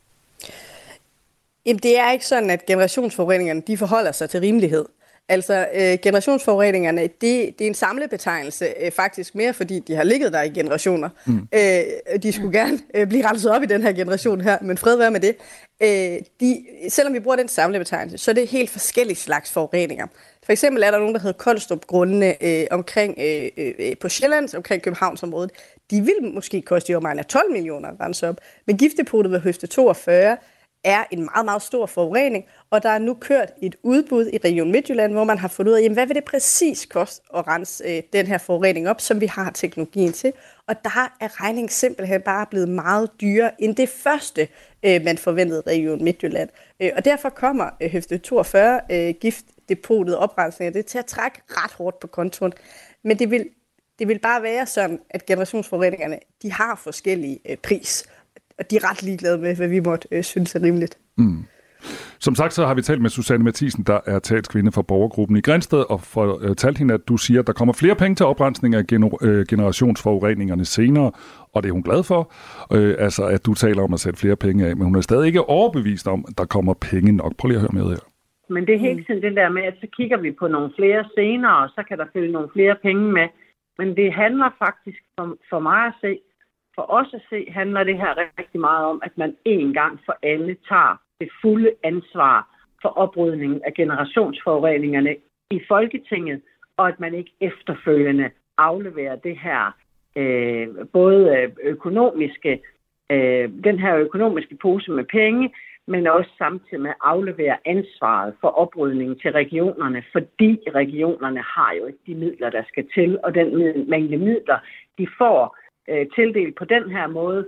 Jamen, det er ikke sådan, at generationsforureningerne de forholder sig til rimelighed. Altså, generationsforureningerne, det er en samlebetegnelse, faktisk mere, fordi de har ligget der i generationer. De skulle gerne blive renset op i den her generation her, men fred være med det. Selvom vi bruger den samlebetegnelse, så er det helt forskellige slags forureninger. For eksempel er der nogen, der hedder Koldstrup-grundene omkring på Sjælland, omkring Københavnsområdet. De vil måske koste i omegn af 12 millioner at rense op, men giftdepotet ved Høfde 42 er en meget, meget stor forurening, og der er nu kørt et udbud i Region Midtjylland, hvor man har fundet ud af, jamen, hvad vil det præcis koste at rense den her forurening op, som vi har teknologien til. Og der er regningen simpelthen bare blevet meget dyrere end det første, man forventede Region Midtjylland. Og derfor kommer Høfde 42 giftdepotet oprensning af det til at trække ret hårdt på kontoen. Men det vil bare være sådan, at generationsforureningerne, de har forskellige pris. Og de er ret ligeglade med, hvad vi måtte synes er rimeligt. Som sagt, så har vi talt med Susanne Matthiesen, der er talskvinde for borgergruppen i Grindsted, og fortalt hende, at du siger, at der kommer flere penge til oprensning af generationsforureningerne senere, og det er hun glad for, altså at du taler om at sætte flere penge af, men hun er stadig ikke overbevist om, at der kommer penge nok. Prøv lige at høre med her. Men det er helt sådan det der med, at så kigger vi på nogle flere senere, og så kan der følge nogle flere penge med. Men det handler faktisk for mig at se, for os at se, handler det her rigtig meget om, at man en gang for alle tager det fulde ansvar for oprydningen af generationsforureningerne i Folketinget, og at man ikke efterfølgende afleverer det her både den her økonomiske pose med penge, men også samtidig med at aflevere ansvaret for oprydningen til regionerne, fordi regionerne har jo ikke de midler, der skal til, og den mængde midler, de får tildelt på den her måde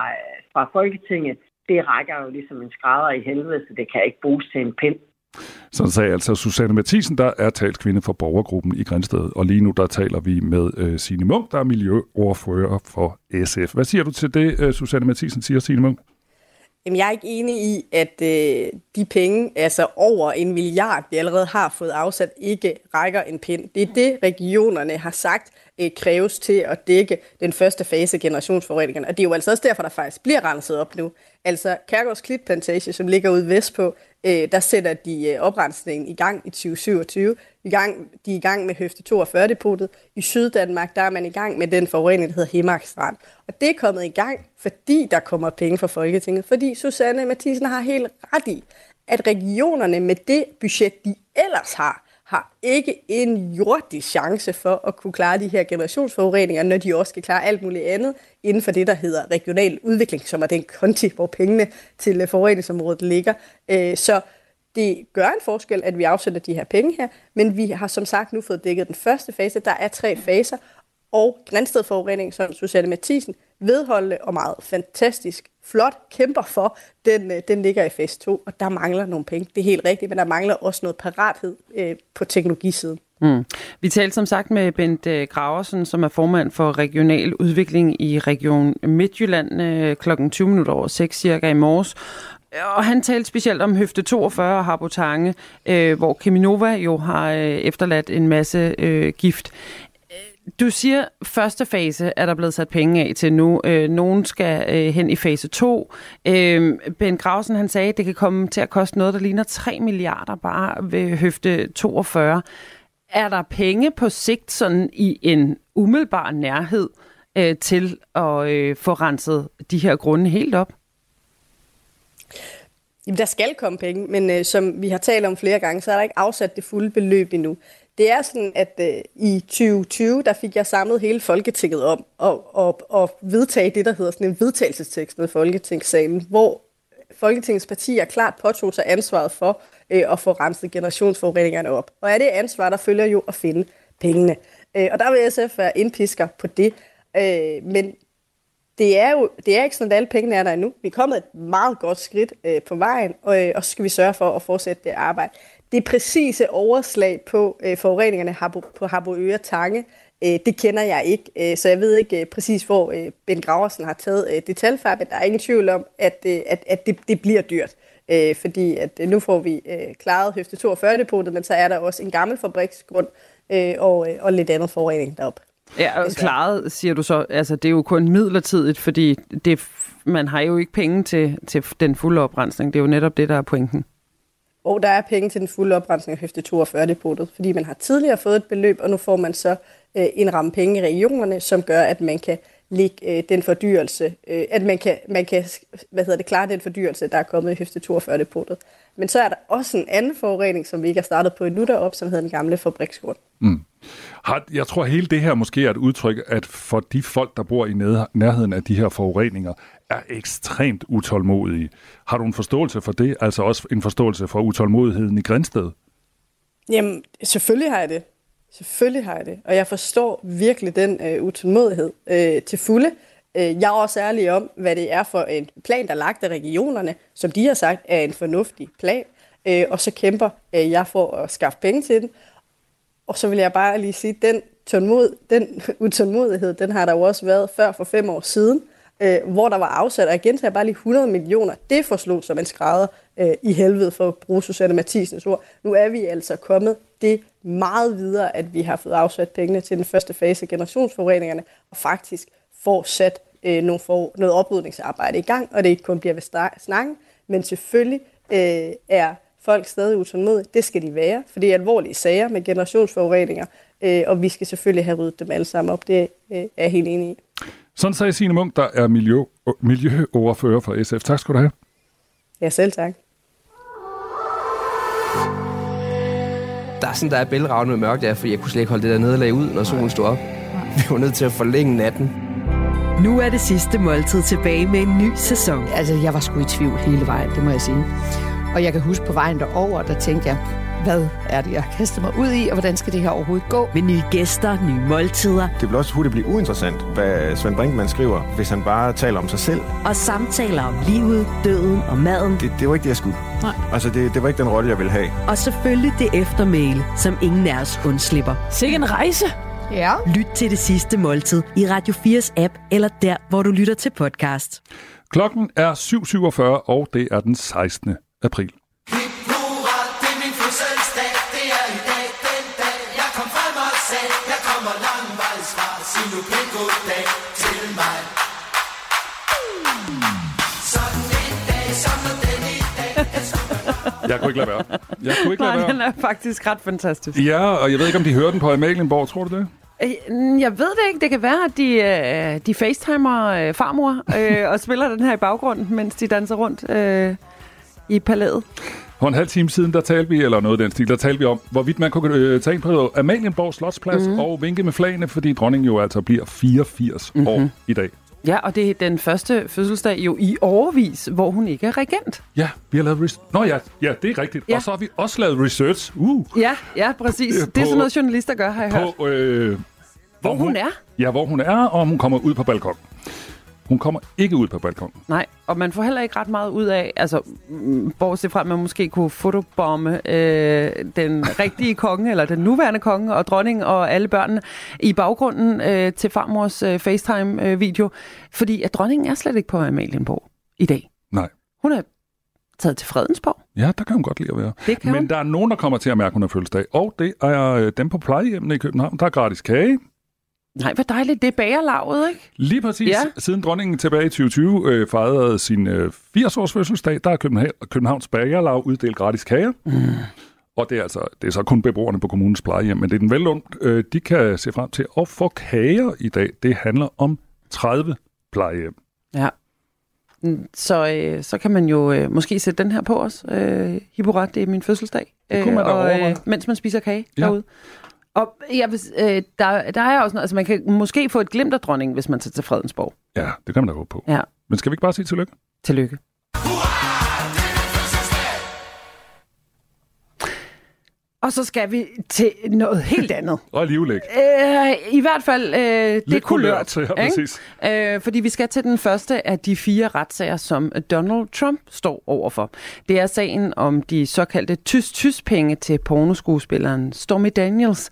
fra Folketinget, det rækker jo ligesom en skrædder i helvede, så det kan ikke bruges til en pind. Sådan sagde altså Susanne Matthiesen, der er talskvinde for borgergruppen i Grindsted. Og lige nu der taler vi med Signe Munk, der er miljøordfører for SF. Hvad siger du til det, Susanne Matthiesen siger, Signe Munk? Jamen, jeg er ikke enig i, at de penge, altså over 1 milliard, vi allerede har fået afsat, ikke rækker en pind. Det er det, regionerne har sagt kræves til at dække den første fase af generationsforureningerne. Og det er jo altså også derfor, der faktisk bliver renset op nu. Altså Kærgårds Klitplantage, som ligger ude vestpå, der sætter de oprensningen i gang i 2027. De er i gang med Høfde 42-depotet. I Syddanmark, der er man i gang med den forurening, der hedder Himmark Strand. Og det er kommet i gang, fordi der kommer penge fra Folketinget. Fordi Susanne Matthiesen har helt ret i, at regionerne med det budget, de ellers har ikke en jordisk chance for at kunne klare de her generationsforureninger, når de også skal klare alt muligt andet inden for det, der hedder regional udvikling, som er den konti, hvor pengene til forureningsområdet ligger. Så det gør en forskel, at vi afsætter de her penge her, men vi har som sagt nu fået dækket den første fase. Der er 3 faser, og Grindstedforurening, som Susanne Matthiesen vedholdende og meget fantastisk flot kæmper for, den ligger i fase 2, og der mangler nogle penge. Det er helt rigtigt, men der mangler også noget parathed på teknologisiden. Vi talte som sagt med Bent Graversen, som er formand for regional udvikling i Region Midtjylland klokken 6:20 cirka i morges. Og han talte specielt om Høfde 42 og Harbo Tange, hvor Cheminova jo har efterladt en masse gift. Du siger, første fase er der blevet sat penge af til nu. Nogen skal hen i fase 2. Ben Graversen, han sagde, at det kan komme til at koste noget, der ligner 3 milliarder bare ved Høfde 42. Er der penge på sigt sådan i en umiddelbar nærhed til at få renset de her grunde helt op? Jamen, der skal komme penge, men som vi har talt om flere gange, så er der ikke afsat det fulde beløb endnu. Det er sådan, at i 2020, der fik jeg samlet hele Folketinget om at vedtage det, der hedder sådan en vedtagelsestekst med Folketingssalen, hvor Folketingets partier klart påtog sig ansvaret for at få renset generationsforureningerne op. Og af det ansvar, der følger jo at finde pengene. Og der vil SF være indpisker på det. Men det er ikke sådan, at alle pengene er der endnu. Vi er kommet et meget godt skridt på vejen, og så skal vi sørge for at fortsætte det arbejde. Det præcise overslag på forureningerne på Harboøre Tange, det kender jeg ikke, så jeg ved ikke præcis, hvor Ben Graversen har taget det tal fra, men der er ingen tvivl om, at det bliver dyrt. Fordi at nu får vi klaret høfde 42-depotet, men så er der også en gammel fabriksgrund og lidt andet forurening deroppe. Ja, og klaret, siger du så, altså det er jo kun midlertidigt, fordi man har jo ikke penge til den fulde oprensning. Det er jo netop det, der er pointen. Og der er penge til den fulde oprensning af høfde 42-depotet, fordi man har tidligere fået et beløb, og nu får man så en ramme penge i regionerne, som gør, at man kan lægge den fordyrelse, at man kan klare den fordyrelse, der er kommet i høfde 42-depotet. Men så er der også en anden forurening, som vi ikke har startet på endnu deroppe, som hedder den gamle fabriksgrund. Jeg tror, hele det her måske er et udtryk, at for de folk, der bor i nærheden af de her forureninger, er ekstremt utålmodige. Har du en forståelse for det? Altså også en forståelse for utålmodigheden i Grindsted? Jamen, selvfølgelig har jeg det. Selvfølgelig har jeg det. Og jeg forstår virkelig den utålmodighed til fulde. Jeg er også ærlig om, hvad det er for en plan, der er lagt af regionerne, som de har sagt er en fornuftig plan. Og så kæmper jeg for at skaffe penge til den. Og så vil jeg bare lige sige, den utålmodighed, den har der jo også været før for 5 år siden, hvor der var afsat, og igen tager bare lige 100 millioner. Det forslog som en skrædder i helvede, for at bruge Susanne Mathiesens ord. Nu er vi altså kommet det meget videre, at vi har fået afsat pengene til den første fase af generationsforureningerne, og faktisk får sat noget oprydningsarbejde i gang, og det ikke kun bliver ved snakken, men selvfølgelig er folk stadig utålmodige. Det skal de være, for det er alvorlige sager med generationsforureninger, og vi skal selvfølgelig have ryddet dem alle sammen op. Det er jeg helt enig i. Sådan sagde Signe Munk, der er miljøoverfører for SF. Tak skal du have. Ja, selv tak. Der er bælragende med mørkt der, fordi jeg kunne slet ikke holde det der nederlag ud, når solen stod op. Vi var nødt til at forlænge natten. Nu er det sidste måltid tilbage med en ny sæson. Altså, jeg var sgu i tvivl hele vejen, det må jeg sige. Og jeg kan huske på vejen derover, der tænkte jeg, hvad er det, jeg kaster mig ud i, og hvordan skal det her overhovedet gå? Med nye gæster, nye måltider. Det vil også hurtigt blive uinteressant, hvad Svend Brinkmann skriver, hvis han bare taler om sig selv. Og samtaler om livet, døden og maden. Det var ikke det, jeg skulle. Nej. Altså, det var ikke den rolle, jeg ville have. Og selvfølgelig det eftermæle, som ingen af os undslipper. Sikke en rejse! Ja. Lyt til Det Sidste Måltid i Radio 4's app, eller der, hvor du lytter til podcast. Klokken er 7.47, og det er den 16. april. Jeg kunne ikke lade være. Den er faktisk ret fantastisk. Ja, og jeg ved ikke, om de hører den på Amalienborg. Tror du det? Jeg ved det ikke. Det kan være, at de facetimer farmor og spiller den her i baggrunden, mens de danser rundt i palæet. For en halv time siden, der talte vi om, hvorvidt man kunne tage ind på Amalienborg Slotsplads og vinke med flagene, fordi dronningen jo altså bliver 84 år i dag. Ja, og det er den første fødselsdag jo i årevis, hvor hun ikke er regent. Ja, vi har lavet ja, det er rigtigt. Ja. Og så har vi også lavet research. Ja, præcis. Det er sådan noget, journalister gør, har jeg hørt. Hvor hun er. Ja, hvor hun er, og om hun kommer ud på balkonen. Hun kommer ikke ud på balkonen. Nej, og man får heller ikke ret meget ud af, altså bortset fra, at man måske kunne fotobombe den rigtige konge, eller den nuværende konge og dronning og alle børnene i baggrunden til farmors FaceTime-video, fordi at dronningen er slet ikke på Amalienborg i dag. Nej. Hun er taget til Fredensborg. Ja, der kan hun godt lide at være. Men der er nogen, der kommer til at mærke, at hun har fødselsdag, og det er dem på plejehjemmene i København. Der er gratis kage. Nej, hvor dejligt. Det er bagerlaget, ikke? Lige præcis. Ja. Siden dronningen tilbage i 2020 fejrede sin 80-års fødselsdag, der er Københavns bagerlag uddelt gratis kager. Og det er så kun beboerne på kommunens plejehjem, men det er den velundt. De kan se frem til at få kager i dag. Det handler om 30 plejehjem. Ja. Så kan man jo måske sætte den her på os. Hipporet, det er min fødselsdag. Det kunne man da overveje. Mens man spiser kage derude. Og der er også noget, altså man kan måske få et glimt af dronningen, hvis man tager til Fredensborg. Ja, det kan man da håbe på. Ja. Men skal vi ikke bare sige tillykke? Tillykke. Og så skal vi til noget helt andet. Og livlæg. I hvert fald, det er kulørt. Ja, præcis. Fordi vi skal til den første af de 4 retssager, som Donald Trump står overfor. Det er sagen om de såkaldte tys-tys-penge til pornoskuespilleren Stormy Daniels.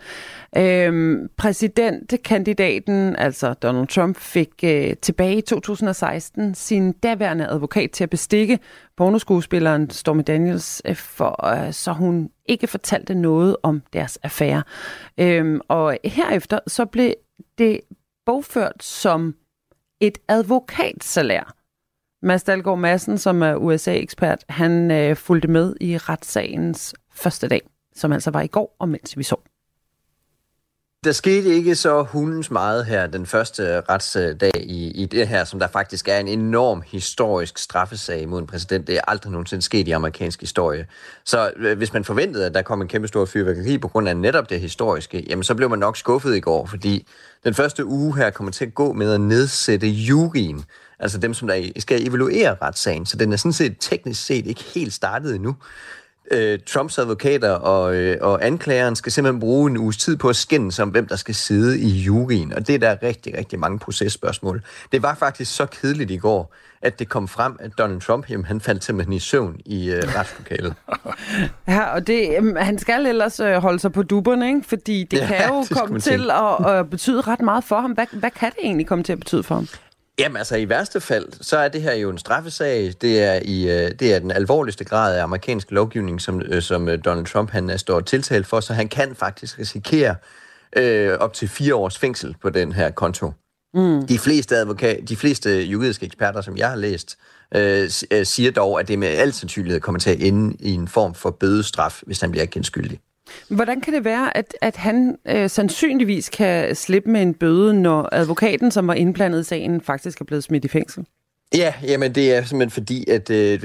Præsidentkandidaten, altså Donald Trump, fik tilbage i 2016 sin daværende advokat til at bestikke pornoskuespilleren Stormy Daniels, så hun ikke fortalte noget om deres affære. Og herefter så blev det bogført som et advokatsalær. Mads Dalgaard Madsen, som er USA-ekspert, han fulgte med i retssagens første dag, som altså var i går, og mens vi så. Der skete ikke så hundens meget her den første retsdag i det her, som der faktisk er en enorm historisk straffesag mod en præsident. Det er aldrig nogensinde sket i amerikansk historie. Så hvis man forventede, at der kom en kæmpe stor fyrværkeri på grund af netop det historiske, jamen så blev man nok skuffet i går, fordi den første uge her kommer til at gå med at nedsætte juryen, altså dem, som der skal evaluere retssagen. Så den er sådan set teknisk set ikke helt startet endnu. Trumps advokater og anklageren skal simpelthen bruge en uges tid på at skændes om, hvem der skal sidde i juryen. Og det er der rigtig, rigtig mange processpørgsmål. Det var faktisk så kedeligt i går, at det kom frem, at Donald Trump, han faldt simpelthen i søvn i retslokalet. Ja, og han skal ellers holde sig på dupperne, ikke? Fordi det kan jo komme til at betyde ret meget for ham. Hvad kan det egentlig komme til at betyde for ham? Jamen altså i værste fald, så er det her jo en straffesag. Det er den alvorligste grad af amerikansk lovgivning, som Donald Trump han står tiltalt for, så han kan faktisk risikere op til 4 års fængsel på den her konto. De fleste juridiske eksperter, som jeg har læst, siger dog, at det med al sandsynlighed kommer til at ende i en form for bødestraf, hvis han bliver kendt skyldig. Hvordan kan det være, at han sandsynligvis kan slippe med en bøde, når advokaten, som var indblandet i sagen, faktisk er blevet smidt i fængsel? Ja, jamen det er simpelthen fordi, at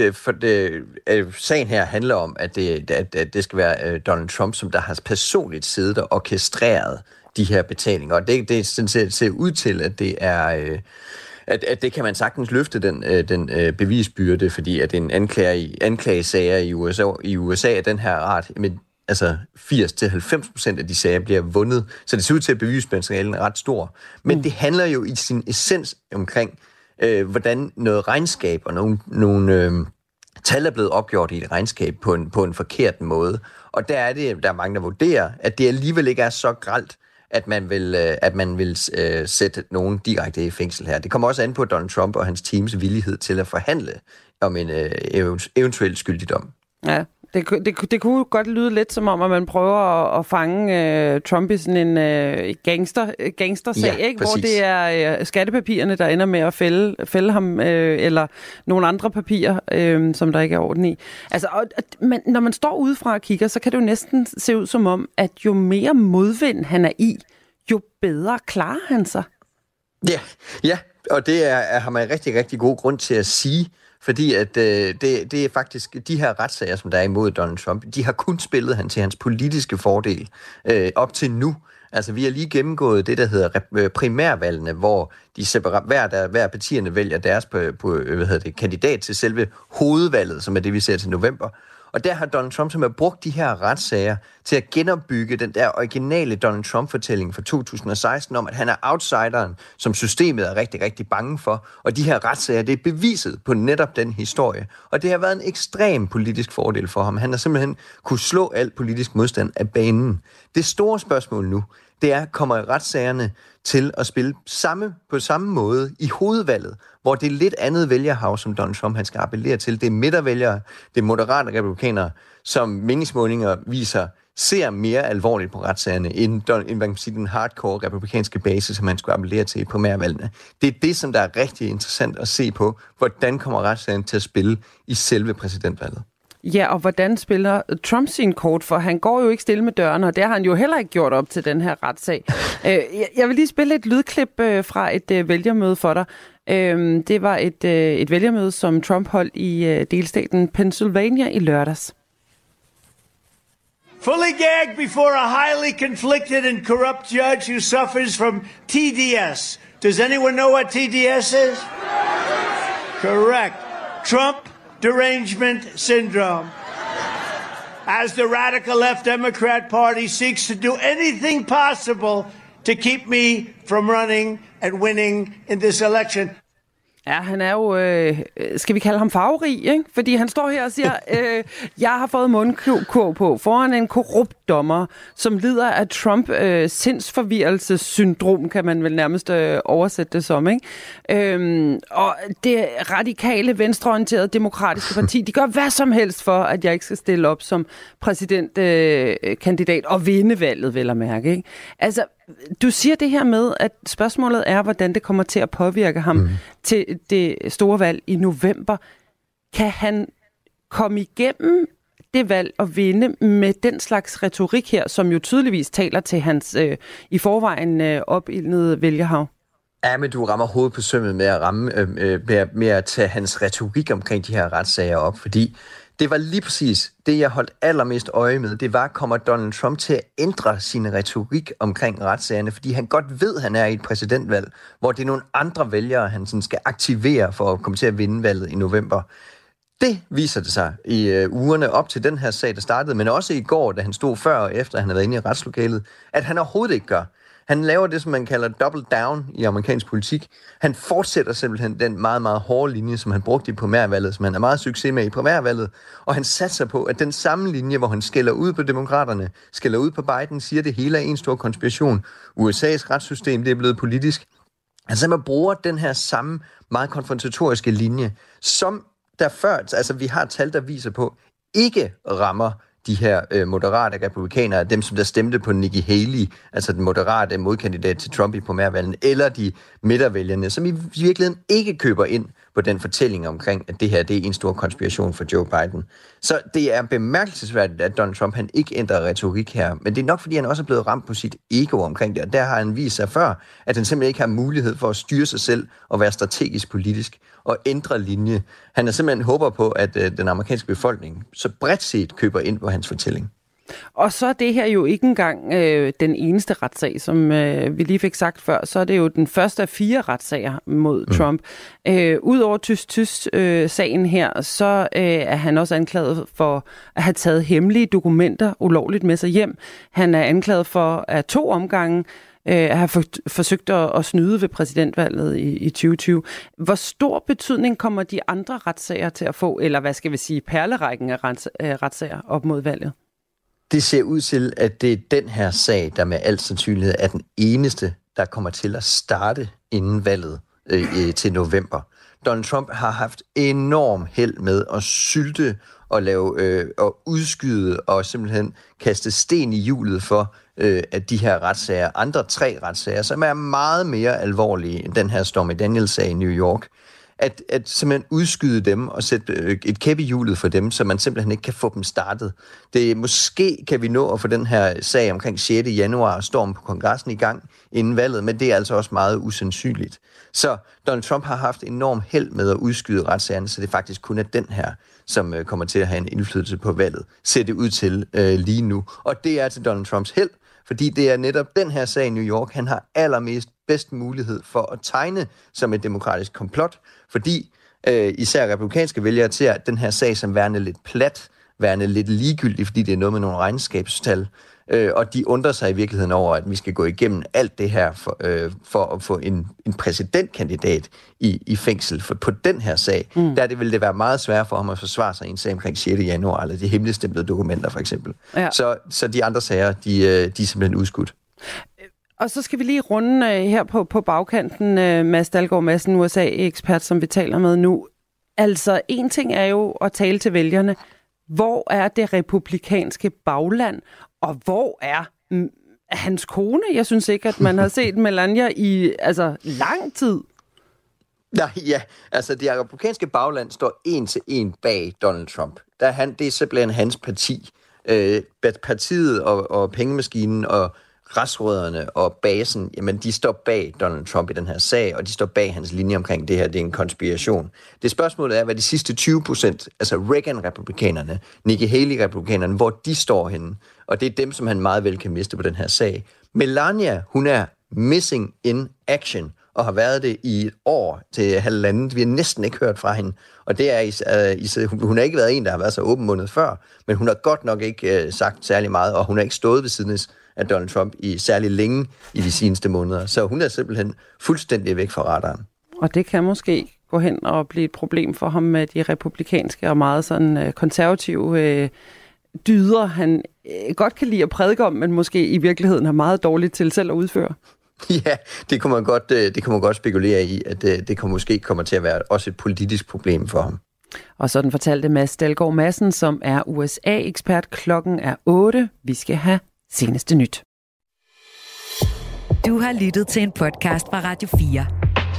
sagen her handler om, at det skal være Donald Trump, som der har personligt siddet og orkestreret de her betalinger. Og det ser ud til, at det er... At det kan man sagtens løfte den bevisbyrde, fordi at en anklagesager i USA af den her art, men altså 80-90% af de sager bliver vundet, så det ser ud til, at bevismaterialen er ret stor. Men det handler jo i sin essens omkring, hvordan noget regnskab og nogle tal er blevet opgjort i et regnskab på en forkert måde. Og der er mange, der vurderer, at det alligevel ikke er så grelt, at man vil sætte nogen direkte i fængsel her. Det kommer også an på Donald Trump og hans teams villighed til at forhandle om en eventuel skyldigdom. Ja. Det kunne godt lyde lidt som om, at man prøver at fange Trump i sådan en gangstersag, ikke? Hvor det er skattepapirerne, der ender med at fælde ham, eller nogle andre papirer, som der ikke er orden i. Altså, men når man står udefra og kigger, så kan det jo næsten se ud som om, at jo mere modvind han er i, jo bedre klarer han sig. Ja, og det har man rigtig, rigtig god grund til at sige. Fordi at det er faktisk de her retssager, som der er imod Donald Trump, de har kun spillet han til hans politiske fordel op til nu. Altså vi har lige gennemgået det, der hedder primærvalgene, hvor hver partierne vælger deres kandidat til selve hovedvalget, som er det, vi ser til november. Og der har Donald Trump simpelthen brugt de her retssager til at genopbygge den der originale Donald Trump-fortælling fra 2016 om, at han er outsideren, som systemet er rigtig, rigtig bange for. Og de her retssager, det er beviset på netop den historie. Og det har været en ekstrem politisk fordel for ham. Han har simpelthen kunne slå alt politisk modstand af banen. Det store spørgsmål nu, det er, kommer retssagerne til at spille på samme måde i hovedvalget, hvor det er lidt andet vælgerhav, som Donald Trump han skal appellere til. Det er midtervælgere, det er moderate republikanere, som meningsmålinger viser, ser mere alvorligt på retssagerne, end man kan sige, den hardcore republikanske base, som man skulle appellere til i primærvalgene. Det er det, som der er rigtig interessant at se på, hvordan kommer retssagerne til at spille i selve præsidentvalget. Ja, og hvordan spiller Trump sin kort? For han går jo ikke stille med dørene, og det har han jo heller ikke gjort op til den her retssag. Jeg vil lige spille et lydklip fra et vælgermøde for dig. Det var et vælgermøde, som Trump holdt i delstaten Pennsylvania i lørdags. Fully gagged before a highly conflicted and corrupt judge who suffers from TDS. Does anyone know what TDS is? Correct. Trump Derangement Syndrome. As the radical left Democrat Party seeks to do anything possible to keep me from running and winning in this election. Ja, han er jo, skal vi kalde ham farverig, ikke? Fordi han står her og siger, jeg har fået mundkurv på foran en korrupt dommer, som lider af sindsforvirrelsessyndrom, kan man vel nærmest oversætte det som, ikke? Og det radikale, venstreorienterede demokratiske parti, de gør hvad som helst for, at jeg ikke skal stille op som præsidentkandidat og vinde valget, vel at mærke, ikke? Altså, du siger det her med, at spørgsmålet er, hvordan det kommer til at påvirke ham til det store valg i november. Kan han komme igennem det valg og vinde med den slags retorik her, som jo tydeligvis taler til hans i forvejen opildnede vælgerhav? Ja, men du rammer hovedet på sømmet med at tage hans retorik omkring de her retssager op, fordi det var lige præcis det, jeg holdt allermest øje med. Det var, kommer Donald Trump til at ændre sin retorik omkring retssagerne, fordi han godt ved, at han er i et præsidentvalg, hvor det er nogle andre vælgere, han sådan skal aktivere for at komme til at vinde valget i november. Det viser det sig i ugerne op til den her sag, der startede, men også i går, da han stod før og efter, han havde været inde i retslokalet, at han overhovedet ikke gør. Han laver det, som man kalder double down i amerikansk politik. Han fortsætter simpelthen den meget, meget hårde linje, som han brugte i primærvalget, som han er meget succes med i primærvalget. Og han satser på, at den samme linje, hvor han skælder ud på demokraterne, skælder ud på Biden, siger det hele er en stor konspiration. USA's retssystem, det er blevet politisk. Altså man bruger den her samme meget konfrontatoriske linje, som der før, altså vi har tal, der viser på, ikke rammer de her moderate republikanere, dem som der stemte på Nikki Haley, altså den moderate modkandidat til Trump i primærvalget, eller de midtervælgerne, som i virkeligheden ikke køber ind på den fortælling omkring, at det her det er en stor konspiration for Joe Biden. Så det er bemærkelsesværdigt, at Donald Trump han ikke ændrer retorik her, men det er nok, fordi han også er blevet ramt på sit ego omkring det, og der har han vist sig før, at han simpelthen ikke har mulighed for at styre sig selv og være strategisk politisk og ændre linje. Han er simpelthen håber på, at den amerikanske befolkning så bredt set køber ind på hans fortælling. Og så er det her jo ikke engang den eneste retssag, som vi lige fik sagt før. Så er det jo den første af 4 retssager mod Trump. Udover sagen her, så er han også anklaget for at have taget hemmelige dokumenter ulovligt med sig hjem. Han er anklaget for at 2 omgange have forsøgt at snyde ved præsidentvalget i 2020. Hvor stor betydning kommer de andre retssager til at få, eller hvad skal vi sige, perlerækken af retssager op mod valget? Det ser ud til, at det er den her sag, der med al sandsynlighed er den eneste, der kommer til at starte inden valget til november. Donald Trump har haft enorm held med at sylte og og udskyde og simpelthen kaste sten i hjulet for at de her retssager, andre 3 retssager, som er meget mere alvorlige end den her Stormy Daniels-sag i New York, at simpelthen udskyde dem og sætte et kæp i hjulet for dem, så man simpelthen ikke kan få dem startet. Måske kan vi nå at få den her sag omkring 6. januar storm på kongressen i gang inden valget, men det er altså også meget usandsynligt. Så Donald Trump har haft enorm held med at udskyde retssagerne, så det faktisk kun er den her, som kommer til at have en indflydelse på valget, ser det ud til lige nu. Og det er til Donald Trumps held, fordi det er netop den her sag i New York, han har allermest bedst mulighed for at tegne som et demokratisk komplot, fordi især republikanske vælgere ser den her sag som værende lidt plat, værende lidt ligegyldig, fordi det er noget med nogle regnskabstal, og de undrer sig i virkeligheden over, at vi skal gå igennem alt det her for at få en præsidentkandidat i fængsel. For på den her sag, der vil det være meget svært for ham at forsvare sig i en sag omkring 6. januar, eller de hemmeligstemplede dokumenter for eksempel. Ja. Så de andre sager, de er simpelthen udskudt. Og så skal vi lige runde her på bagkanten, Mads Dalgaard Madsen, USA-ekspert, som vi taler med nu. Altså, en ting er jo at tale til vælgerne. Hvor er det republikanske bagland, og hvor er hans kone? Jeg synes ikke, at man har set Melania i lang tid. Nej, ja, altså det republikanske bagland står 1 til 1 bag Donald Trump. Det er simpelthen hans parti. Partiet og pengemaskinen og græsrødderne og basen, jamen de står bag Donald Trump i den her sag, og de står bag hans linje omkring det her, det er en konspiration. Det spørgsmålet er, hvad de sidste 20%, altså Reagan-republikanerne, Nikki Haley-republikanerne, hvor de står henne, og det er dem, som han meget vel kan miste på den her sag. Melania, hun er missing in action, og har været det i et år til halvandet. Vi har næsten ikke hørt fra hende. Og det er hun har ikke været en, der har været så åbenmundet før, men hun har godt nok ikke sagt særlig meget, og hun har ikke stået ved siden af Donald Trump i særlig længe i de seneste måneder. Så hun er simpelthen fuldstændig væk fra radaren. Og det kan måske gå hen og blive et problem for ham med de republikanske og meget sådan konservative dyder, han godt kan lide at prædike om, men måske i virkeligheden har meget dårligt til selv at udføre. Ja, det kunne man godt spekulere i, at det måske kommer til at være også et politisk problem for ham. Og sådan fortalte Mads Dalgaard Madsen, som er USA-ekspert. Klokken er 8. Vi skal have seneste nyt. Du har lyttet til en podcast fra Radio 4.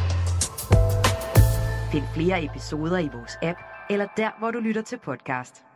Find flere episoder i vores app, eller der, hvor du lytter til podcast.